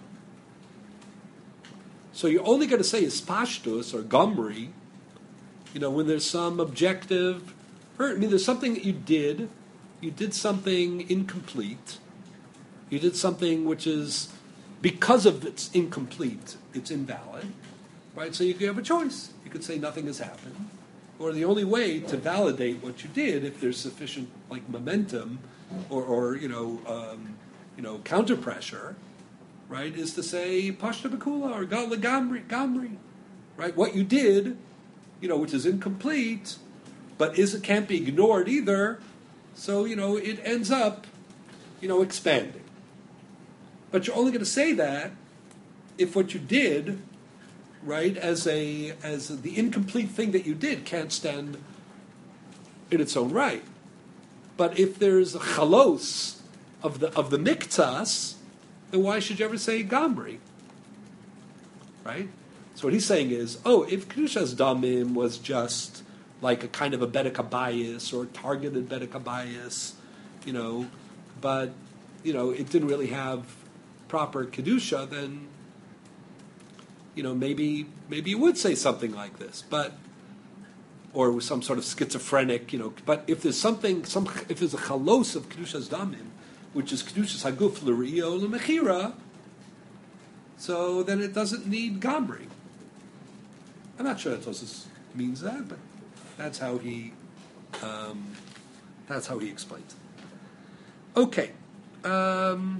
So you're only going to say is Pashtus or Gomri, you know, when there's some objective, or, I mean, there's something that you did, you did something incomplete, you did something which is, because of its incomplete, it's invalid, right? So you could have a choice. You could say nothing has happened, or the only way to validate what you did, if there's sufficient, like, momentum, or, or you know, um, you know, counter pressure, right, is to say Pashta Bekula or Gadla Gamri, Gamri, right? What you did, you know, which is incomplete, but is it can't be ignored either. So you know, it ends up, you know, expanding. But you're only going to say that if what you did, right, as a as the incomplete thing that you did can't stand in its own right. But if there's a chalos of the of the miktas, then why should you ever say Gomri? Right? So what he's saying is, oh, if Kedushas Damim was just like a kind of a Bedek bias or targeted Bedek bias, you know, but, you know, it didn't really have proper Kedusha, then, you know, maybe maybe you would say something like this, but, or with some sort of schizophrenic, you know, but if there's something, some if there's a chalos of Kedushas Damim, which is Kedushas Haguf L'Rio L'Mechira, so then it doesn't need Gomri. I'm not sure that Tosas means that, but that's how he um, that's how he explains it. Okay. Um,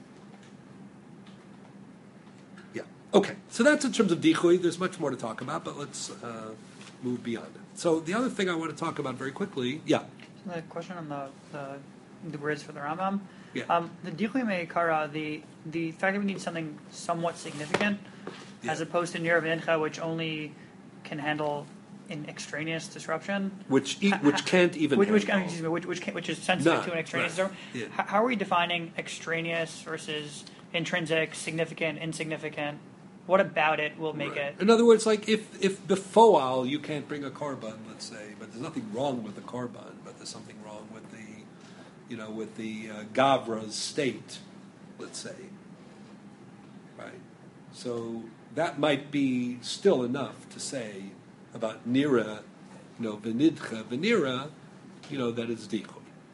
yeah. Okay. So that's in terms of Dichui. There's much more to talk about, but let's uh, move beyond it. So the other thing I want to talk about very quickly, yeah. The question on the the, the grids for the Rambam. Yeah. Um, the Dichui Meikara, the the fact that we need something somewhat significant, Yeah. as opposed to Nir V'Incha, which only can handle an extraneous disruption. Which e- which can't even which which, handle. excuse me, which which, can, which is sensitive Not, to an extraneous right. disruption. Yeah. How, how are we defining extraneous versus intrinsic, significant, insignificant? What about it will make Right. it? In other words, like if if before you can't bring a korban, let's say, but there's nothing wrong with the korban, but there's something wrong with the, you know, with the uh, Gavra's state, let's say. Right. So that might be still enough to say about Nira, you know, Venidcha, Venira, you know, that it's Dichui.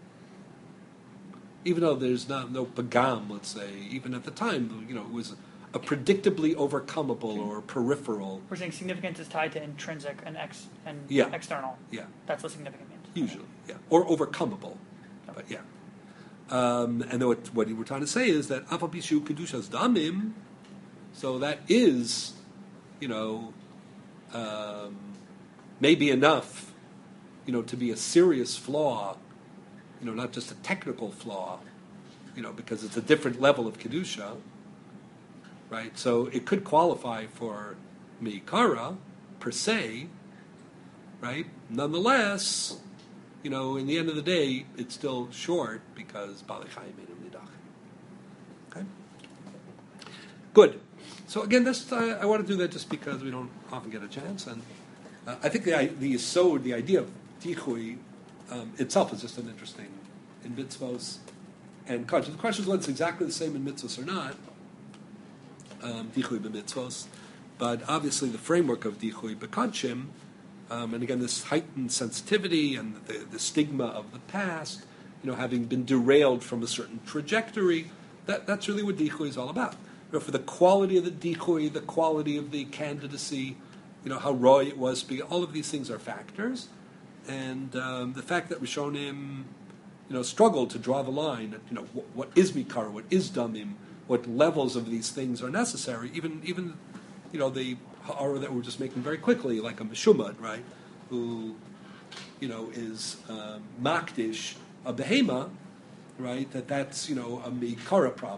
Even though there's not no Pagam, let's say, even at the time, you know, it was a predictably overcomable or peripheral. We're saying significance is tied to intrinsic and ex and Yeah. external. Yeah. That's what significant means. Usually, yeah, or overcomable, but yeah. Um, and then what, what we're trying to say is that Afapishu Kedushas Damim, so that is, you know, um, maybe enough, you know, to be a serious flaw, you know, not just a technical flaw, you know, because it's a different level of Kedusha, right? So it could qualify for Meikara, per se, right? Nonetheless, you know, in the end of the day, it's still short because Bali Chai made him nidach. Okay? Good. So again, this uh, I want to do that just because we don't often get a chance, and uh, I think the the so the idea of Dichui um, itself is just an interesting in mitzvos and kach. The question is whether it's exactly the same in mitzvos or not. Um, Dichui b'mitzvos, but obviously the framework of Dichui b'kachim. Um, and again, this heightened sensitivity and the, the stigma of the past, you know, having been derailed from a certain trajectory, that, that's really what Dichui is all about. You know, for the quality of the Dichui, the quality of the candidacy, you know, how raw it was, all of these things are factors. And um, the fact that Rishonim, you know, struggled to draw the line at, you know, what, what is Mikar, what is Damim, what levels of these things are necessary, even, even you know, the Ha'ara that we're just making very quickly, like a Meshumad, right, who, you know, is um, Makdish, a Behema, right, that that's, you know, a Mikara problem, but it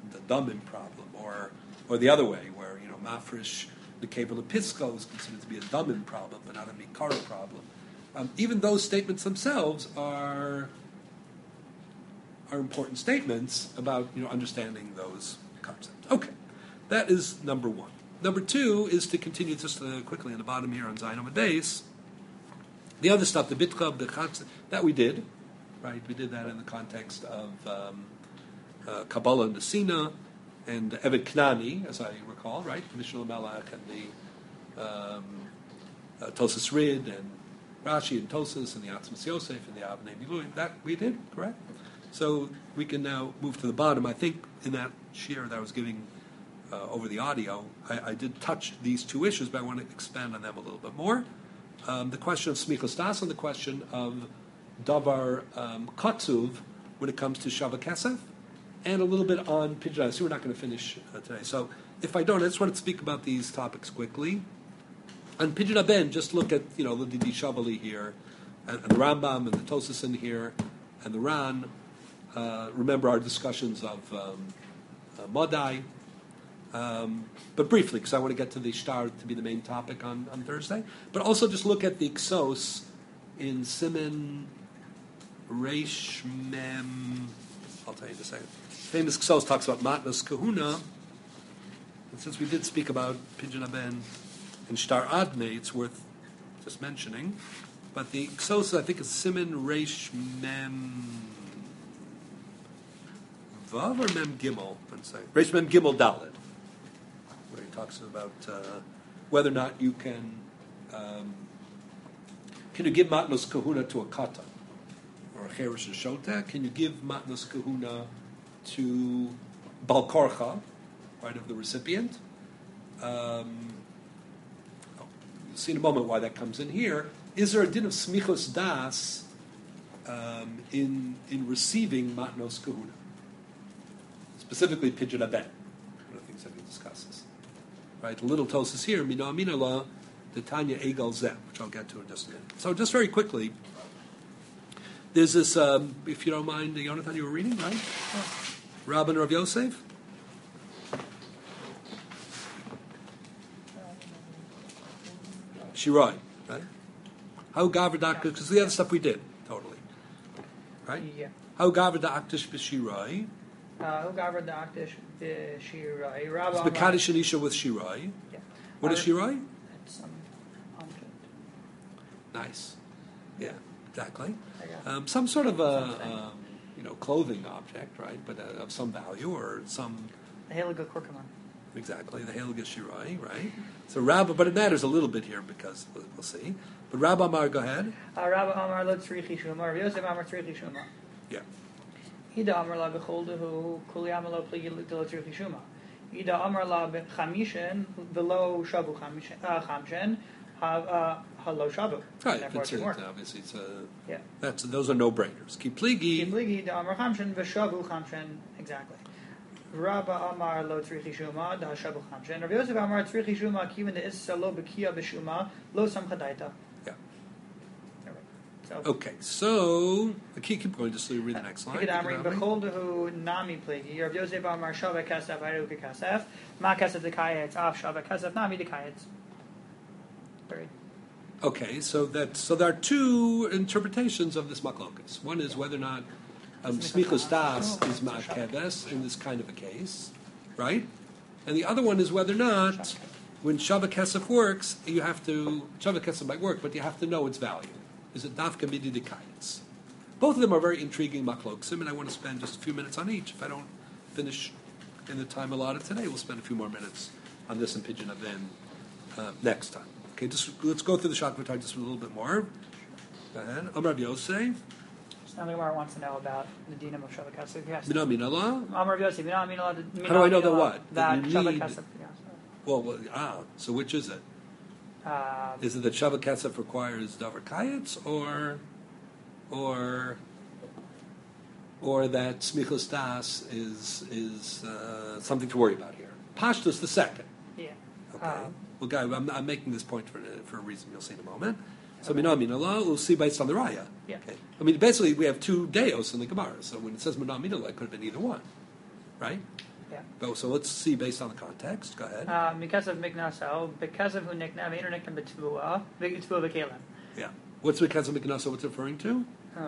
the Dumbin problem, or or the other way, where you know Mafresh the Cable of Pisco is considered to be a Dumbin problem, but not a Mikara problem. Um, even those statements themselves are are important statements about you know understanding those concepts. Okay, that is number one. Number two is to continue just uh, quickly on the bottom here on Zayin Amud Beis. The other stuff, the Bitcha, the Chatz, that we did, right? We did that in the context of um, uh, Kabbalah and the Sina and Evet Knani, as I recall, right? Mishnah Melech and the um, uh, Tosas Rid and Rashi and Tosas and the Atzmas Yosef and the Avnei Miluim. That we did, correct? So we can now move to the bottom. I think in that shir that I was giving uh, over the audio, I, I did touch these two issues, but I want to expand on them a little bit more. Um, the question of Smichos Das and the question of Davar um, Katsuv when it comes to Shava Kesef, and a little bit on Pidyon. So we're not going to finish uh, today. So if I don't, I just want to speak about these topics quickly. On Pidyon Ben, just look at you know the Didi Shavali here, and, and the Rambam and the Tosas in here, and the Ran. Uh, remember our discussions of um, uh, Modai. Um, but briefly, because I want to get to the Shtar to be the main topic on, on Thursday. But also just look at the Ksos in Siman Reish Mem. I'll tell you in a second. Famous Ksos talks about Matnas Kahuna. And since we did speak about Pidyon Ben and Shtar Adne, it's worth just mentioning. But the Ksos, I think, is Siman Reish Mem Vav or Mem Gimel. Let's say Reish Mem Gimel Daled, where he talks about uh, whether or not you can um, can you give Matnos Kahuna to a Kata or a Cherish and Shota? Can you give Matnos Kahuna to Balkorcha, right, of the recipient? Um, oh, you'll see in a moment why that comes in here. Is there a din of Smichos Das um, in in receiving Matnos Kahuna? Specifically, Pidyon Ben, one of the things that he discusses. Right, a little Tosas here, Mina Amina La, the Tanya Egal Zeh, which I'll get to in just a minute. So, just very quickly, there's this, um, if you don't mind, Yonatan, you were reading, right? Oh. Rabban Rav Yosef? Shirai, right? How Gavradak, because the other stuff we did, totally. Right? Yeah. How Gavradak B'Shirai. Who governed the Akdish Shirai? It's Bekadish Anisha with Shirai. Yeah. What is Shirai? It's some object. Nice. Yeah, exactly. Yeah. Um, some sort of a um, you know clothing object, right? But uh, of some value or some. The Heliga Kurkuma. Exactly, the Heliga Shirai, right? So Rabba, but it matters a little bit here because we'll, we'll see. But Rabba Amar, go ahead. Uh, Rabba Amar lo tzrichi shuma. Rav Yosef Amar tzrichi shuma. Yeah. Ida Amar la b'choldehu kuli amalo pligi lo tzrichi shuma. Ida Amar la b'chamishen v'lo shabu chamshen halo shabu. Right, it's it, obviously it's a, yeah. That's those are no brainers. Kipligi. Kipligi da Amar chamshen v'shabu chamshen exactly. Rabba Amar lo tzrichi shuma da shabu chamshen. Rav Yosef Amar tzrichi shuma kiven de issa lo b'kiya b'shuma lo samchadaita. Yeah. So, okay, so I keep, keep going just so you read the next line. B'choldehu nami pligi. Rav Yosef Amar shava kasef ayu kasef ma kasef dekayetz af shava kasef nami dekayetz. Okay, so that so there are two interpretations of this maklokas. One is whether or not um, smichos das is ma'akeves in this kind of a case, right? And the other one is whether or not when shava kesef works, you have to shava kesef might work, but you have to know its value. Is it dafka midi dekayetz? Both of them are very intriguing makloksim, and I want to spend just a few minutes on each. If I don't finish in the time allotted today, we'll spend a few more minutes on this in Pidyon Ben uh, next time. Okay, just let's go through the Shakvatar just a little bit more. Go ahead. Amar Rav Yosef. Now the Gemara wants to know about the dinam of Shavak Kesef. Yes. Mina Minala. Amar Rav Yosef. Mina Minala. How do I know that what? That that Shavak need, Kesef. well, well, ah, so which is it? Uh, is it that Shavak Kesef requires davar kayetz, or, or, or that smichos das is is uh, something to worry about here? Pashtus the second. Yeah. Okay. Um, Well, guy, I'm, I'm making this point for, for a reason you'll see in a moment. So, Mina Minala, we'll see based on the Raya. Yeah. Okay. I mean, basically, we have two Deos in the Gemara. So, when it says Mina Minala, it could have been either one. Right? Yeah. Oh, so let's see based on the context. Go ahead. Uh, because of Miknaso, because of who Nikna, Vader Nikna Betvua, Betvua Vakalim. Yeah. What's because of Miknasa? What's it referring to? Uh,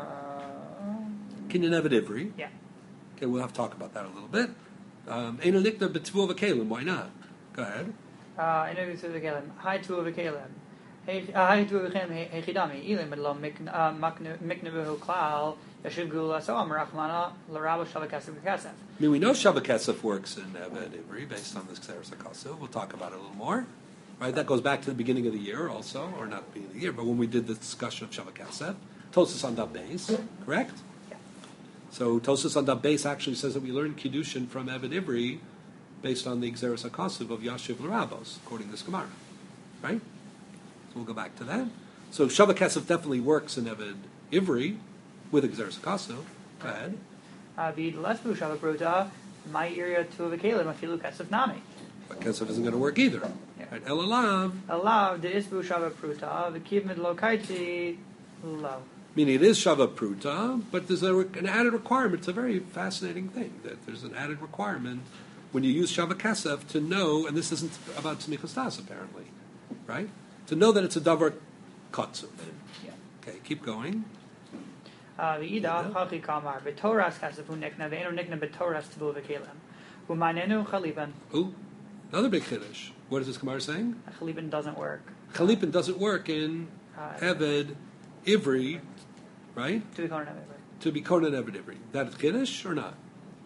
Kinyan Eved Ivri. yeah. Okay, we'll have to talk about that a little bit. Um, Eino Nikna Betvua Vakalim. Why not? Go ahead. Uh, I know Betvua Vakalim. Hi Tvua Vakalim. Hi Tvua Vakalim. Hechidami. Ilim Medlo Miknavu Klal. Yashiv Gula. So Amarachmana. Larabo Shavakasef Vakasef. I mean, we know Shavakesef works in Eved Ivri based on this Xeris HaKasev. We'll talk about it a little more. Right? That goes back to the beginning of the year also, or not the beginning of the year, but when we did the discussion of Shavakesef. Tosas on Dab Beis, correct? Yeah. So Tosas on Dab Beis actually says that we learn Kiddushin from Eved Ivri based on the Xeris HaKasev of Yashiv L'Rabos, according to this Gemara. Right? So we'll go back to that. So Shavakesef definitely works in Eved Ivri with Xeris HaKasev. Go ahead. Vid Lesbu Shavabruta. My area to Vakalim. Afilu Kasef Nami. But Kesef isn't going to work either. Yeah. Right? Elalav, Alav de Isbu Shavabruta. Vikiv Midlokaiti. Lo. meaning it is Shava Pruta, but there's a, an added requirement. It's a very fascinating thing that there's an added requirement when you use Shava Kesef to know, and this isn't about Tzmichas Das apparently, right? To know that it's a Davar Katsuv. Yeah. Okay, keep going. V'ida Chachi Kamar B'Toras Kasefu Nikna Ve'enu Nikna B'Toras Tvu V'Kelim U'Manenu Chaliban. Ooh, another big Kiddush. What is this Gemara saying? Chaliban doesn't work. Chalipin doesn't work in Uh, Eved Ivri, right? To be called another. To be Konan Eved Ivri. That is Kiddush or not?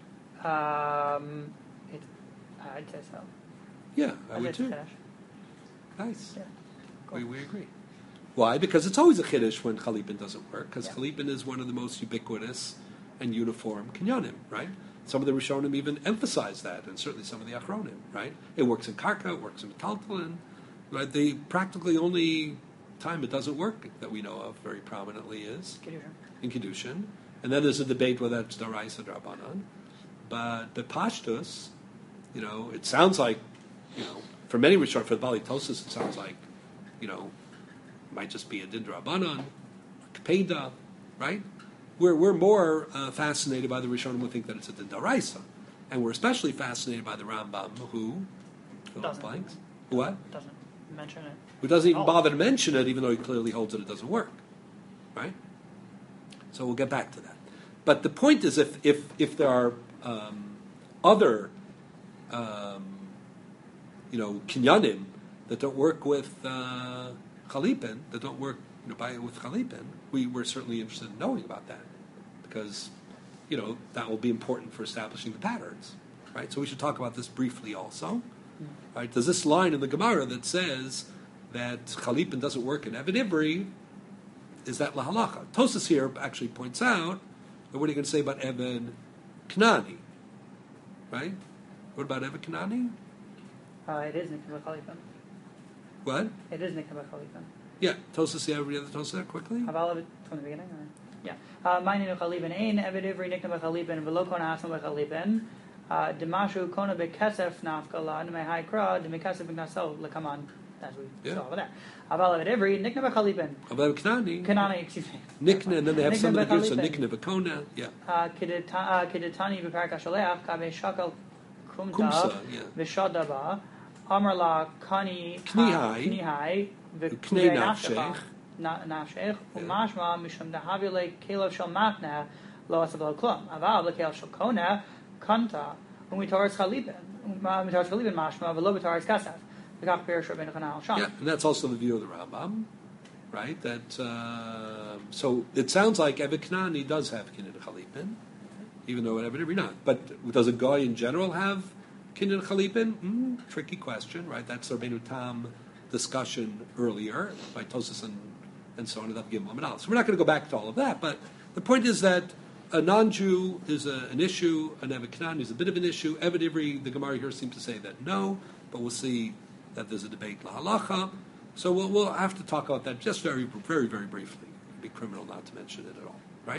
Um, it, I'd say so. Yeah, I I'd would say too. finish. Nice. Yeah. We, we agree. Why? Because it's always a Kiddush when Chalipin doesn't work, because Yeah. Chalipin is one of the most ubiquitous and uniform kinyanim, right? Some of the Rishonim even emphasize that, and certainly some of the Achronim, right? It works in Karka, it works in Metaltalin, right? The practically only time it doesn't work that we know of very prominently is Kiddushin. in Kiddushin. And then there's a debate whether that's Daraisa or Drabanan. But the Pashtus, you know, it sounds like, you know, for many Rishonim, for the Bali Tosis, it sounds like, you know, it might just be a Din Drabanan, Kpeda, right? We're, we're more uh, fascinated by the Rishonim who think that it's a Din Daraisa. And we're especially fascinated by the Rambam who, fill in Doesn't. blanks, what? Doesn't mention it. Who doesn't even Oh. bother to mention it, even though he clearly holds that it doesn't work, right? So we'll get back to that. But the point is, if if if there are um, other, um, you know, kinyanim that don't work with uh, chalipin, that don't work you know, by with chalipin, we we're certainly interested in knowing about that because, you know, that will be important for establishing the patterns, right? So we should talk about this briefly also. Right? There's this line in the Gemara that says that Chalipin doesn't work in Eved Ivri. Is that lahalacha? Tosas here actually points out that what are you going to say about Eved Knani? Right? What about Eved Knani? Uh, it is Nikna B'Chalipin. What? It is Nikna B'Chalipin. Yeah, Tosas. Yeah, every other Tosas there quickly. Have all of it from the beginning? Or? Yeah. Uh, My name is Chalipin. Ein Eved Ivri Nikna B'Chalipin. V'lo Kona Asam B'Chalipin. Demashu Kona B'Kesef Nafkala. Demei Hai Kra. Demei Kesef B'Knaso. Lekaman. As we Yeah. saw over there. Aval Eved Ivri Nikna B'Chalipin. About Eved Knani. Kanani, excuse me. Nikna, and then they have Nikna some that gives a B'Chalipin. Nikna V'Kona. Yeah. Uh, Kedeta- uh, Kedetani B'Parak HaSholeach. Kabe Shakal Kumta. Kumsa, yeah. V'Shadaba. Amar La Kani. Knihai. Knihai. Knei Nafshech. Nafshech. Yeah. Umashma Mishum Dahavile Kelev Shal Matna. Lo Asav Klum. Aval Lekelev Shal Kona. Kanta. Umitaris Chalipin. Umitaris Chalipin Mashma. V'lo B'Taris Kasef. V'kach Pirish Rabbeinu Chanal Sham. Yeah, and that's also the view of the Rambam, right? That uh, so it sounds like Eved Knani does have Kinyan Chalipin, even though Eved Ivri not. But does a guy in general have Kinyan Chalipin? Mm, tricky question, right? That's the Rabbeinu Tam discussion earlier by Tosas and, and so on. And Gimel and Aleph. So we're not going to go back to all of that, but the point is that a non-Jew is a, an issue, an Eved Knani is a bit of an issue. Eved Ivri, the Gemara here seems to say that no, but we'll see that there's a debate lahalacha. So we'll, we'll have to talk about that just very, very, very briefly. It'd be criminal not to mention it at all, right?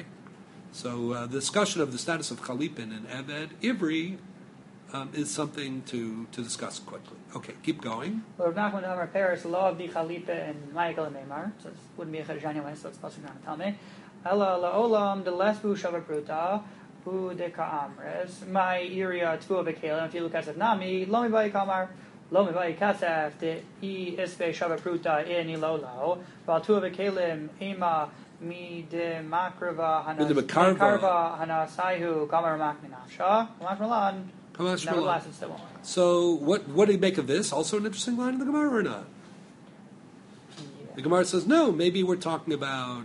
So uh, the discussion of the status of Chalipin and Eved Ivri um, is something to, to discuss quickly. Okay, keep going. Rav Nachman Amar Paris, law of the Chalipa and Michael and Neymar. So it wouldn't be a Chiddush anyway, so it's possible to tell me. Ella la'olam de lesbu shavapruta. Hu de ka'amres. My area tvua v'kelim. If you look at it, nami lomi ba'i kamar. Lomi ba'i kasef de I isbe shava pruta in ilolo. Val tvua v'kelim ema mi de makrava hanas. Mi de makarva. Makarva hanasaihu kamar makminafsha. Kamash malan. Kamash Nevertheless, Malan. it still won't. So what what do you make of this? Also an interesting line in the Gemara or not? The Gemara says, no, maybe we're talking about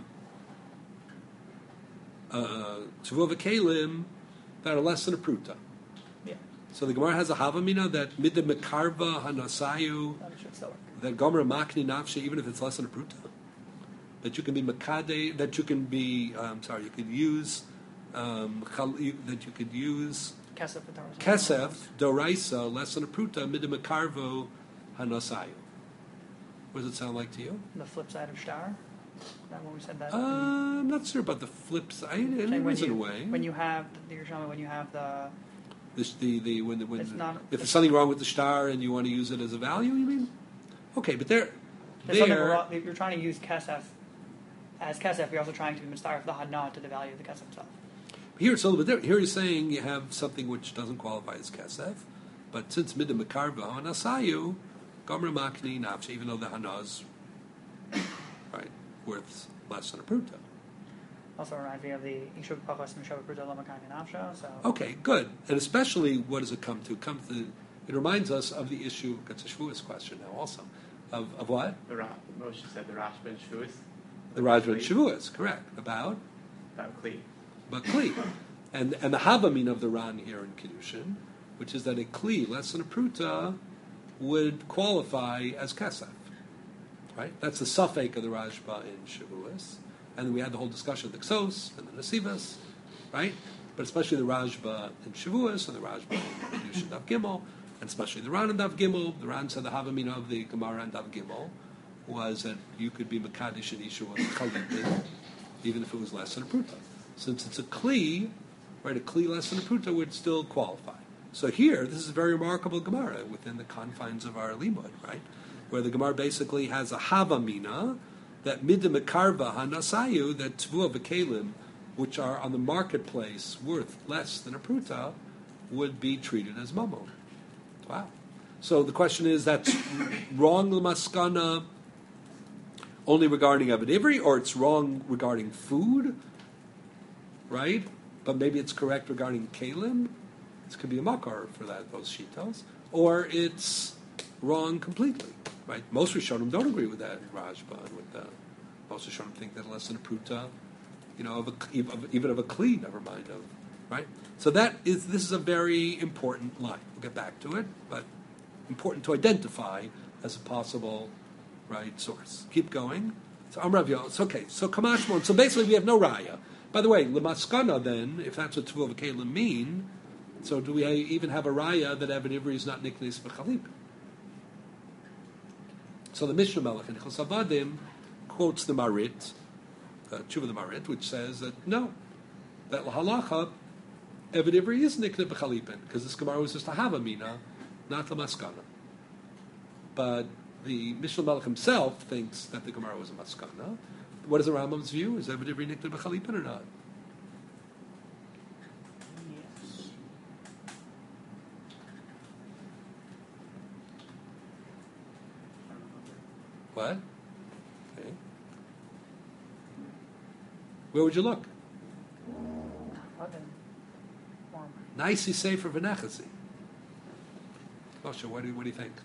Tvuva uh, Kalim that are less than a pruta. Yeah. So the Gemara has a Havamina that mid the Mekarva Hanasayu, That should still work. that Gomer Makni Nafshe, even if it's less than a pruta. That you can be Makade, that you can be, um, sorry, you could use, um, chal- you, that you could use Kesef v'taras. Kesef, Doraisa, less than a pruta, mid the Mekarvo Hanasayu. What does it sound like to you? The flip side of star. That when we said that. Uh, I'm not sure about the flip side. Saying It when is in a you- way. When you have the you're showing me when you have the This, the, the, when the, when It's the- not- if there's something wrong with the star and you want to use it as a value, you mean? Okay, but there, there's something there, wrong, if you're trying to use kesef as kesef, you're also trying to be mistar the hadna to the value of the kesef itself. here it's a little bit different. Here you're saying you have something which doesn't qualify as kesef, but since midah mekarva and asayu, gomer makni nafshe, even though the hana is right worth less than a pruta. Also reminds me of the Ishuk Pachos Mishav Pruta Lomakani Nafsha. So Okay, good. And especially, what does it come to? Come to it reminds us of the issue. That's a Shavuos question now, also, of of what The Ra- Moshe said the Rashba and Shavuos. the Rajva and Shavuos, correct? About About Kli. but kli, and and the havamin of the Ran here in Kiddushin, which is that a kli less than a pruta would qualify as kesef, right? That's the suffix of the Rajba in Shavuos, and then we had the whole discussion of the Ksos and the Nesivas, right? But especially the Rajba in Shavuos and the Rajba in Kiddushin Daf Gimel, and especially the Ran in Daf Gimel. The Ran said the havamin of the Gemara and Daf Gimel was that you could be Makadish and Isha with Chalipin, even if it was less than a pruta. Since it's a kli, right, a kli less than a pruta would still qualify. So here, this is a very remarkable Gemara within the confines of our limud, right, where the Gemara basically has a havamina that midah mekarva hanasayu, that tvua v'kelim, which are on the marketplace worth less than a pruta, would be treated as mamon. Wow. So the question is, that's wrong l'maskana only regarding Eved Ivri, or it's wrong regarding food, right? But maybe it's correct regarding kalim. This could be a makar for that, those shitos. Or it's wrong completely, right? Most Rishonim don't agree with that Rajba, and with the, most Rishonim think that less than a pruta, you know, of a, even of a kli, never mind of, right? So that is, this is a very important line. We'll get back to it, but important to identify as a possible, right, source. Keep going. So Amrav Yo, it's okay. So Kamashmon, so basically we have no raya. By the way, Lemaskana then, if that's what Tvuv Kalim mean, so do we even have a raya that Eved Ivri is not Niknes B'Chalip? So the Mishnah Melech in Chosavadim quotes the Marit, uh, Tshuva the Marit, which says that no, that Lahalacha, Eved Ivri is Niknes B'Chalipin, because this Gemara was just a Havamina, not Lemaskana. But the Mishnah Melech himself thinks that the Gemara was a Maskana. What is the Rambam's view? Is Eved Ivri Niknes B'Chalipin or not? yes. What? Okay. Where would you look? Other form. Nicey safer v'nechasi. Moshe, what do you, what do you think?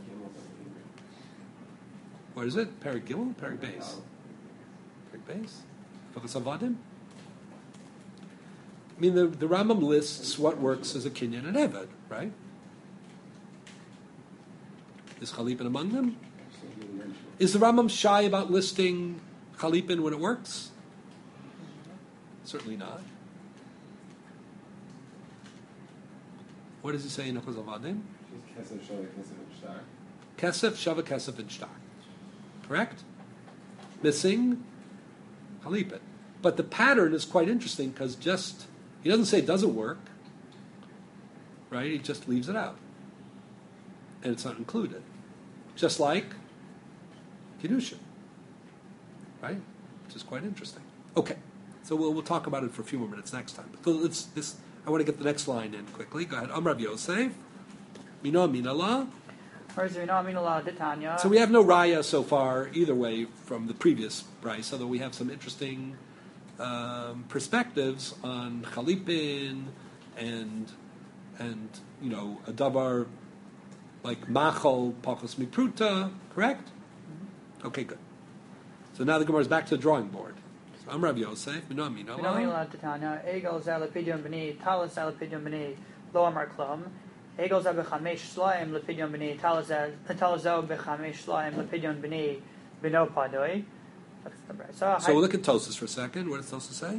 What is it? Perik Gimel? Perik Beis? Perik Beis? Focus Avadim? I mean, the, the Rambam lists what works as a kinyan and Eved, right? Is Chalipin among them? Is the Rambam shy about listing Chalipin when it works? Certainly not. What does he say in Achaz Avadim? Kesef, Shava, Kesef, and Shtar. Correct? Missing Chalipin. But the pattern is quite interesting because just, he doesn't say it doesn't work, right? He just leaves it out. And it's not included. Just like Kiddushin. Right? Which is quite interesting. Okay. So we'll we'll talk about it for a few more minutes next time. But let's this. I want to get the next line in quickly. Go ahead. Am Rav Yosef. Mino minala. So we have no raya so far either way from the previous price, although we have some interesting um, perspectives on chalipin and and you know a davar like machol pachos mipruta, correct? Okay, good. So now the Gemara is back to the drawing board. So I'm Rav Yosef. Mino minala. Egel zalapidyon b'ni talis zalapidyon b'ni lo amar klum. Egel zal b'chamesh slaim lepidyon b'ni talizo b'chamesh slaim lepidyon b'ni b'no padoi. That's the right. So, so we'll look at Tosas for a second. What does Tosas say?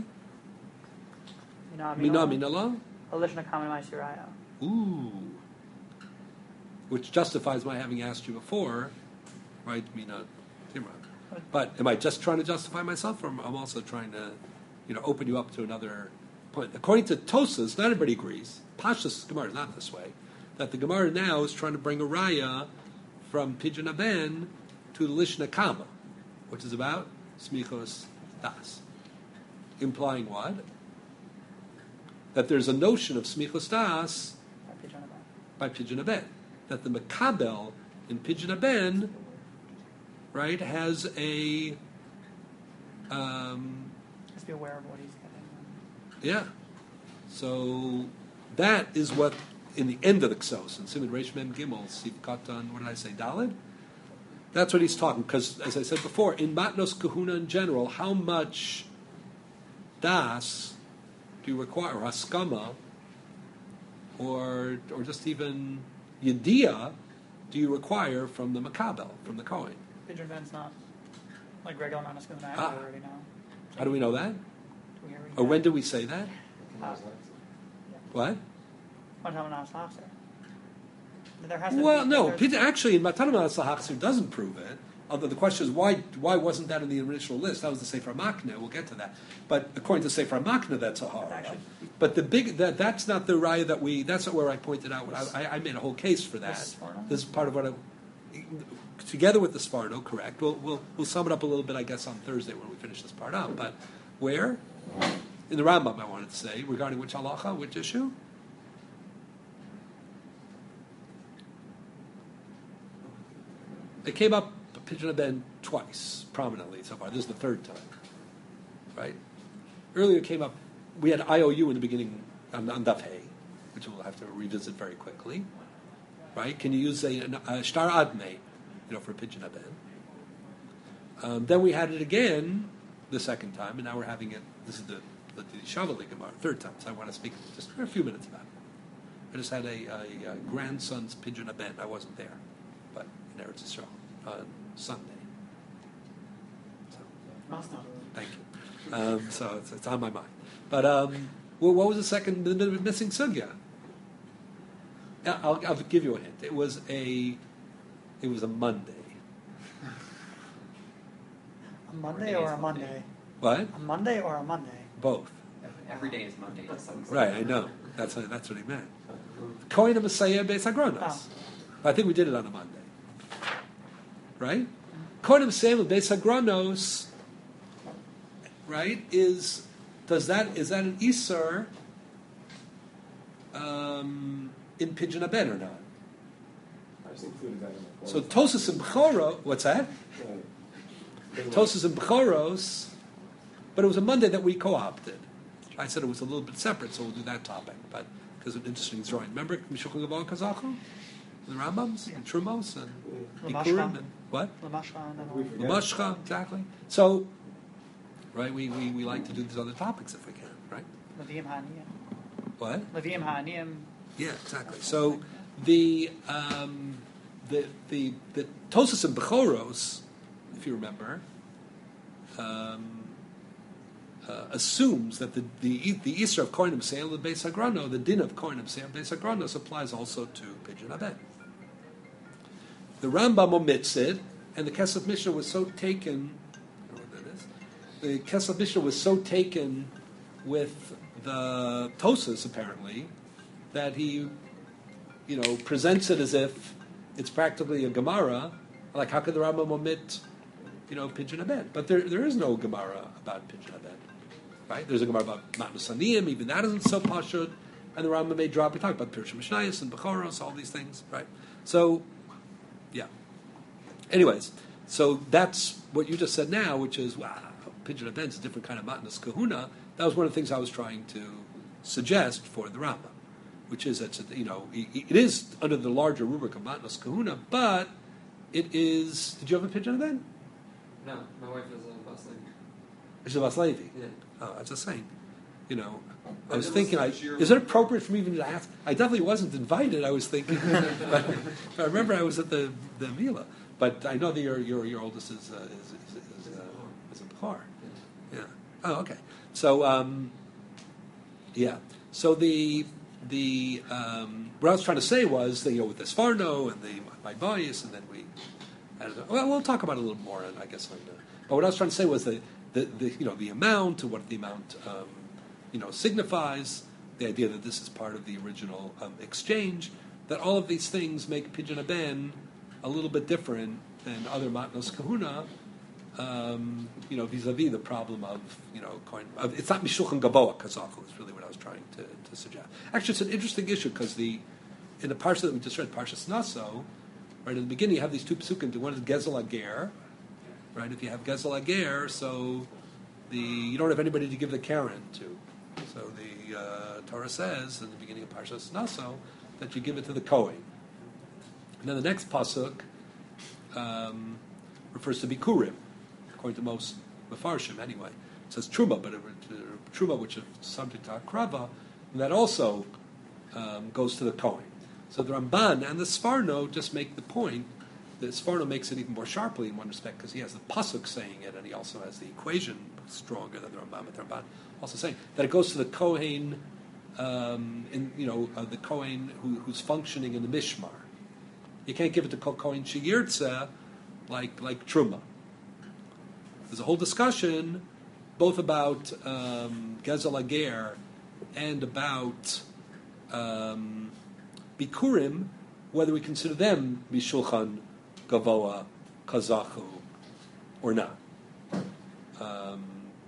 Mina minala. Alishna kami ma'isiraya. Ooh. Which justifies my having asked you before, right? Mina timra. But am I just trying to justify myself, or I'm also trying to, you know, open you up to another point? According to Tosas, not everybody agrees. Pashas Gemara is not this way. That the Gemara now is trying to bring a raya from Pidyon Aben to the Lishna Kama, which is about Smichos Das. Implying what? That there's a notion of Smichos Das by Pidyon Aben. That the Makabel in Pidyon Aben, right, has a... Um, Just be aware of what he's getting. Yeah. So that is what, in the end of the Ksos, in Simon Reish Mem Gimel, Siv Katan, what did I say, Daled? That's what he's talking, because, as I said before, in Matnos Kahuna in general, how much Das do you require, or Haskama, or or just even Yediyah, do you require from the Makabel, from the Kohen? Pidyon Ben's not like regular Manas Kahuna, Ah. we already know. How do we know that? Do we already Or know? when do we say that? Uh, What? One time when I was Hafser. There has to Well, be, no. there's- Pid- Actually, in Matanam al-Sahachsir doesn't prove it. Although the question is, why why wasn't that in the initial list? That was the Sefer Makna. We'll get to that. But according to Sefer Makna, that's a hara. Actually- But the big that that's not the raya that we. That's not where I pointed out. I, I, I made a whole case for that. This Sforno? This is part of what I. Together with the Sparno, correct. We'll, we'll we'll sum it up a little bit, I guess, on Thursday when we finish this part up. But where? In the Rambam, I wanted to say regarding which halacha, which issue. It came up Pidyon Aben twice, prominently so far. This is the third time, right? Earlier it came up, we had I O U in the beginning on, on Daf Hey, which we'll have to revisit very quickly, right? Can you use a, a Shtar Adme, you know, for Pidyon Aben? Um, then we had it again the second time, and now we're having it, this is the, the, the Shavali Gemara, third time, so I want to speak just for a few minutes about it. I just had a, a, a grandson's Pidyon Aben. I wasn't there, but in Eretz Yisrael on Sunday. So, Must not. thank you. Um, so it's, it's on my mind. But um, well, what was the second the, the missing sugya? Yeah, I'll, I'll give you a hint. It was a it was a Monday. A Monday or a Monday? What? A Monday or a Monday? Both. Every day is Monday to some Right, I know. That's what, that's what he meant. Kohen Messiah Beis Hagronos. Oh. I think we did it on a Monday. Right? Kohen Messiah Beis Hagronos, right, is, does that, is that an Isser um, in Pidyon Aben or not? I just included that in the So form. Tosas and Bechoro, what's that? Yeah. Tosas and Bechoros, but it was a Monday that we co-opted. I said it was a little bit separate, so we'll do that topic, but because of interesting drawing. Remember Mishukun Gavon Kazachu? The Rambams, and Trumos, and Lamashcha. Bikurim, and what? Lamashcha and then We all. forget. Lamashcha, exactly. So, right, we, we, we like to do these other topics if we can, right? Leviim Ha'aniyim. What? Leviim Ha'aniyim. Yeah, exactly. So the um, the the the Tosas and Bechoros, if you remember, um, uh, assumes that the the the Isra of Kohanim Seil the Beis Hagrono, the din of Kohanim Seil Beis Hagronos applies also to Pidyon Aben. The Rambam omits it, and the Kesef Mishnah was so taken. I don't know what that is. The Kesef Mishnah was so taken with the Tosas apparently that he, you know, presents it as if it's practically a Gemara. Like, how could the Rambam omit, you know, Pidyon Aben? But there, there is no Gemara about Pidyon Aben. right? There's a Gemara about Matnas Aniyim, even that isn't so pashut, and the Rambam may drop. We talked about Pirush Mishnayos and Bechoros, all these things, right? So, yeah. Anyways, so that's what you just said now, which is, wow, Pidyon Ben is a different kind of Matnas Kahuna. That was one of the things I was trying to suggest for the Rambam, which is that, you know, it is under the larger rubric of Matnas Kahuna, but it is. Did you have a Pidyon Ben? No, my wife is a bus lady. She's a Bas Levi. Yeah. Oh, I was just saying, you know, I But was it was thinking, I, this year- is it appropriate for me even to ask? I definitely wasn't invited. I was thinking, but, but I remember I was at the the Mila. But I know that your your your oldest is uh, is is, is, uh, is in Bihar. Yeah. Oh, okay. So, um, yeah. So the the um, what I was trying to say was that, you know, with the Sfarno and the my bias, and then we, I don't know, well, we'll talk about it a little more, and I guess on the, but what I was trying to say was that the, the you know the amount, and what the amount um, you know signifies, the idea that this is part of the original um, exchange, that all of these things make Pidyon Ben a little bit different than other Matnos Kahuna. Um, you know, vis-a-vis the problem of, you know, coin, of, it's not Mishulchan Gaboa Kazachu, is really what I was trying to, to suggest. Actually, it's an interesting issue, because the in the parsha that we just read, Parshas Naso, right, in the beginning you have these two psukim. One is Gezel Ager, right? If you have Gezel Ager, so the you don't have anybody to give the Karen to. So the uh, Torah says in the beginning of Parshas Naso that you give it to the Kohen. And then the next pasuk um, refers to Bikurim, according to most Mefarshim anyway. It says Truma, but it, uh, Truma, which is subject to Akrava, and that also um, goes to the Kohen. So the Ramban and the Sfarno just make the point. The Sfarno makes it even more sharply in one respect, because he has the pasuk saying it, and he also has the equation stronger than the Ramban. But the Ramban also saying that it goes to the Kohen, um, in you know uh, the Kohen who, who's functioning in the Mishmar. You can't give it to Kohen Sheyirtza like like Truma. There's a whole discussion both about um, Gezel Ager and about um, Bikurim, whether we consider them Mishulchan Gavoa Kazachu or not. Um,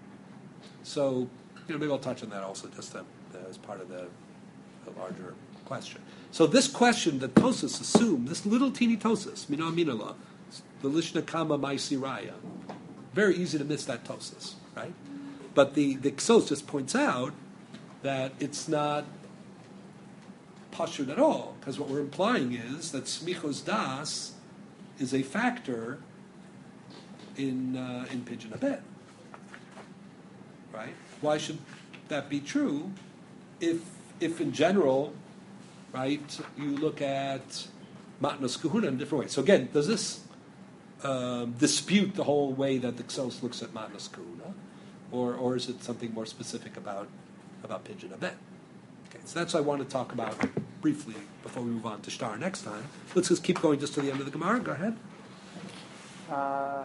so, you know, maybe I'll touch on that also, just to, as part of the, the larger question. So this question that Tosas assumed, this little teeny Tosas, Mina Minala, the Lishna Kama Maisi Raya, very easy to miss that Tosas, right? But the, the Ksos just points out that it's not pashut at all, because what we're implying is that Smichos Das is a factor in uh, in Pidyon Ben, right? Why should that be true if if in general, right, you look at Matnos Kahuna in a different way? So again, does this um, dispute the whole way that the Ksos looks at Matnos Kahuna, or or is it something more specific about about Pidyon Ben? Okay, so that's what I want to talk about briefly before we move on to Shtar next time. Let's just keep going just to the end of the Gemara. Go ahead. Uh,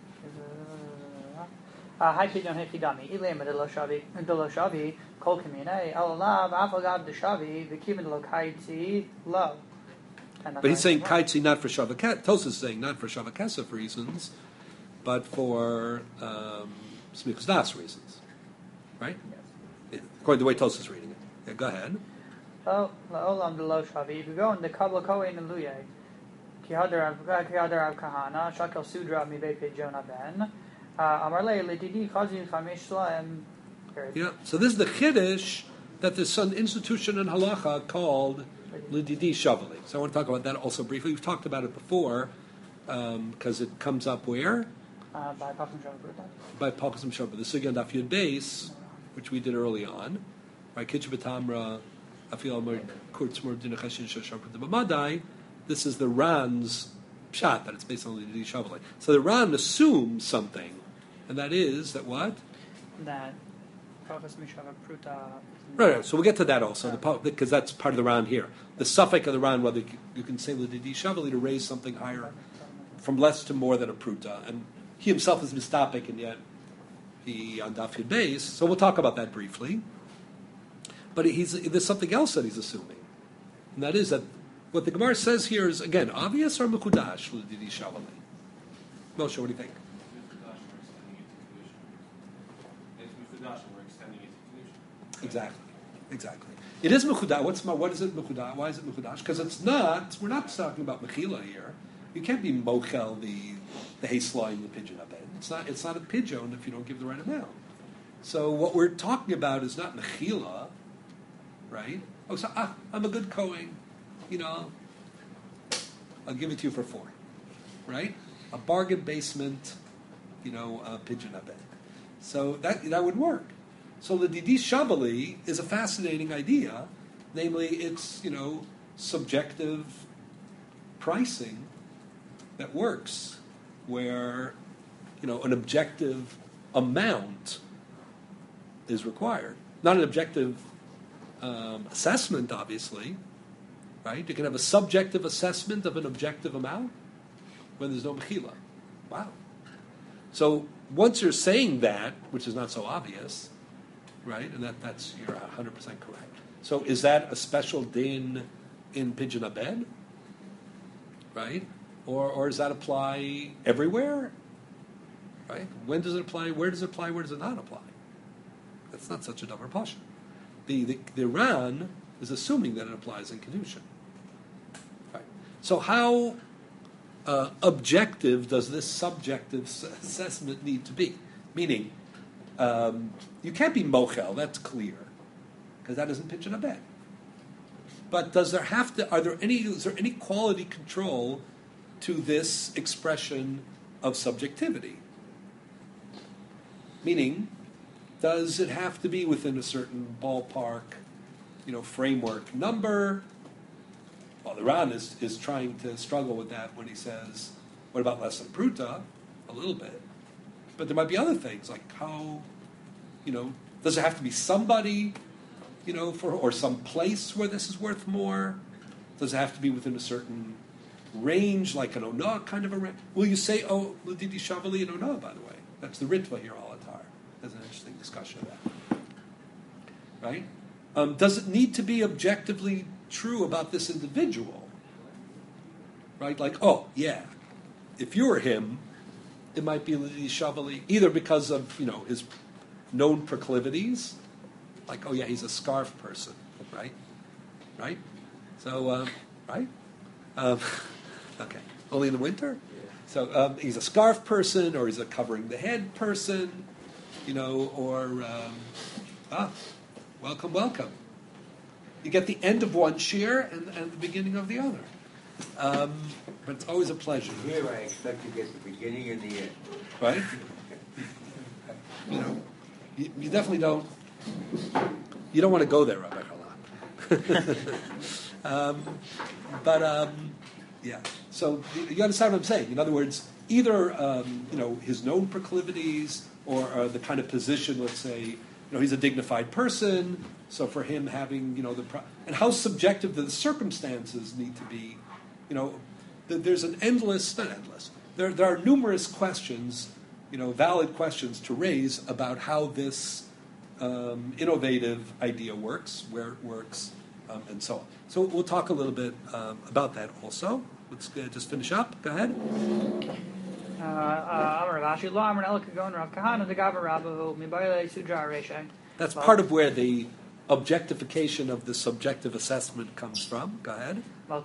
Hi Pidyon Hechidami. Ilem Delo Shavi Delo Shavi Kol Kamine Elalav Afagav Deshavi Vikivin Lo Kaitzi Lo. But he's saying Kaitzi not for Shavakesef. Tosas is saying not for Shavakesef reasons, but for um, Smichos Das reasons, right? Yes. Yeah, according to the way Tosas is reading it. Yeah, go ahead. Oh, Olam Delo Shavi. If you go in the Kabla Kohen and Luye, Kihadar Kihadar Kahana Shakel Sudra Mive Pidyon Ben. Amarle Lididi Chazi Chamish Slaim. Yeah. So this is the Chiddush that there's some institution in Halacha called Lididi Shavali. So I want to talk about that also briefly. We've talked about it before because um, it comes up where? Uh, by Pakhim Shavah. By Pakhim Shavah. The Sugya Daf Yud Beis, which we did early on. Right? Kitch B'tamra Afil Amar Kurtz Mor Din Chashin Shashamr B'Madai. This is the Ran's pshat, that it's based on Lididi Shavali. So the Ran assumes something, and that is that what? That Pakhim Shavah Pruta. Right, right, so we'll get to that also, because that's part of the round here. The suffix of the round, whether you can say Lididi Shavali to raise something higher, from less to more than a pruta, and he himself is mistapik, and yet he on Daf Yud Beis. So we'll talk about that briefly. But he's, there's something else that he's assuming, and that is that what the Gemara says here is again obvious or mekudash Lididi Shavali. Moshe, what do you think? It's Mifadash, we're extending exactly, exactly. It is mechudash. What's my, what is it mechudash? Why is it mechudash? Because it's not. We're not talking about mechila here. You can't be mochel the the hay slime the pigeon up. It's not. It's not a pigeon if you don't give the right amount. So what we're talking about is not mechila, right? Oh, so ah, I'm a good Kohen, you know. I'll give it to you for four, right? A bargain basement, you know, uh, pigeon up. So that that would work. So the Didi Shabali is a fascinating idea, namely it's, you know, subjective pricing that works, where, you know, an objective amount is required. Not an objective um, assessment, obviously, right? You can have a subjective assessment of an objective amount when there's no mechila. Wow. So once you're saying that, which is not so obvious, right? And that, that's, you're one hundred percent correct. So is that a special din in Pidyon Abed? Right? Or, or does that apply everywhere? Right? When does it apply? Where does it apply? Where does it not apply? That's not such a dumber passion. The, the, the Ran is assuming that it applies in Kedushin. Right? So how uh, objective does this subjective s- assessment need to be? Meaning, Um, you can't be mochel, that's clear, because that isn't pitch in a bed. But does there have to? Are there any? Is there any quality control to this expression of subjectivity? Meaning, does it have to be within a certain ballpark, you know, framework number? Well, the Ran is is trying to struggle with that when he says, "What about less than pruta?" A little bit. But there might be other things, like how, you know, does it have to be somebody, you know, for or some place where this is worth more? Does it have to be within a certain range, like an Onah kind of a range? Will you say, oh, L'didi Shavali and Onah, by the way? That's the Ritva here, Alatar. There's an interesting discussion of that. Right? Um, does it need to be objectively true about this individual? Right? Like, oh, yeah, if you were him, it might be L'didi Shavali, either because of, you know, his known proclivities, like, oh yeah, he's a scarf person, right? Right? So, um, right? Um, okay. Only in the winter? Yeah. So um, he's a scarf person, or he's a covering the head person, you know, or, um, ah, welcome, welcome. You get the end of one shear and, and the beginning of the other. Um, but it's always a pleasure. Here I expect to get the beginning and the end. Right? You know, you, you definitely don't, you don't want to go there, Rabbi Halan. um, but, um, yeah. So you understand what I'm saying? In other words, either, um, you know, his known proclivities or, or the kind of position, let's say, you know, he's a dignified person, so for him having, you know, the, pro- and how subjective the circumstances need to be, you know, th- there's an endless, not endless, there, there are numerous questions, you know, valid questions to raise about how this um, innovative idea works, where it works, um, and so on. So we'll talk a little bit um, about that also. Let's uh, just finish up. Go ahead. That's part of where the objectification of the subjective assessment comes from. Go ahead.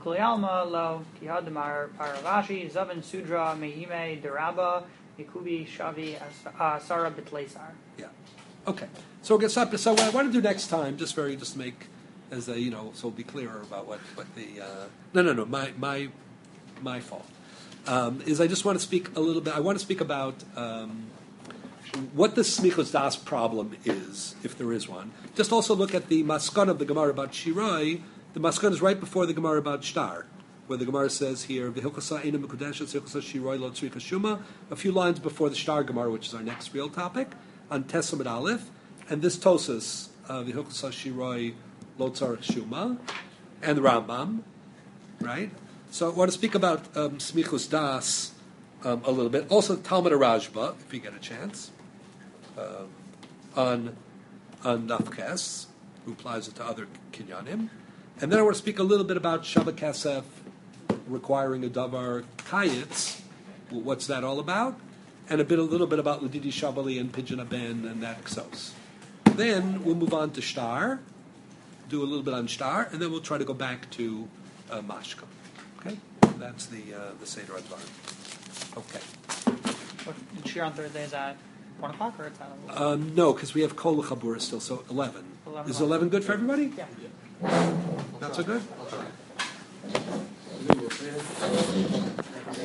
Yeah. Okay. So we'll get started. So what I want to do next time, just very, just make as a, you know, so we'll be clearer about what what the uh, no no no my my my fault um, is I just want to speak a little bit. I want to speak about um, what the smichus das problem is, if there is one. Just also look at the maskon of the Gemara about Shiroi. The maskon is right before the Gemara about Shtar, where the Gemara says here, "V'hilchasa eina mekudeshes, hilchasa Shiroi lo tzrika shuma." A few lines before the Shtar Gemara, which is our next real topic, on Tesam and Aleph, and this Tosas, "V'hilchasa Shiroi lo tzarich shuma," and the Rambam, right? So I want to speak about um, smichus das um, a little bit. Also, Talmud Rajba, if you get a chance, uh, on on Nafkes, who applies it to other kinyanim. And then I want to speak a little bit about Shabbat Kesef requiring a davar kayitz. Well, what's that all about? And a bit, a little bit about L'didi Shabali and Pidyon Aben and that ksos. then we'll move on to Shtar, do a little bit on Shtar, and then we'll try to go back to uh, Mashka. Okay? That's the uh, the Seder Advarim. Okay. What, the cheer on Thursday is at one o'clock or it's at eleven? Um, no, because we have Kol Chabura still, so eleven. eleven Is eleven good for everybody? Yeah. Not so good? I'll try.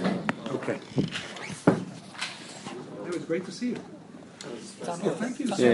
Okay. It was great to see you. Sounds Yeah, good. thank you. Yeah.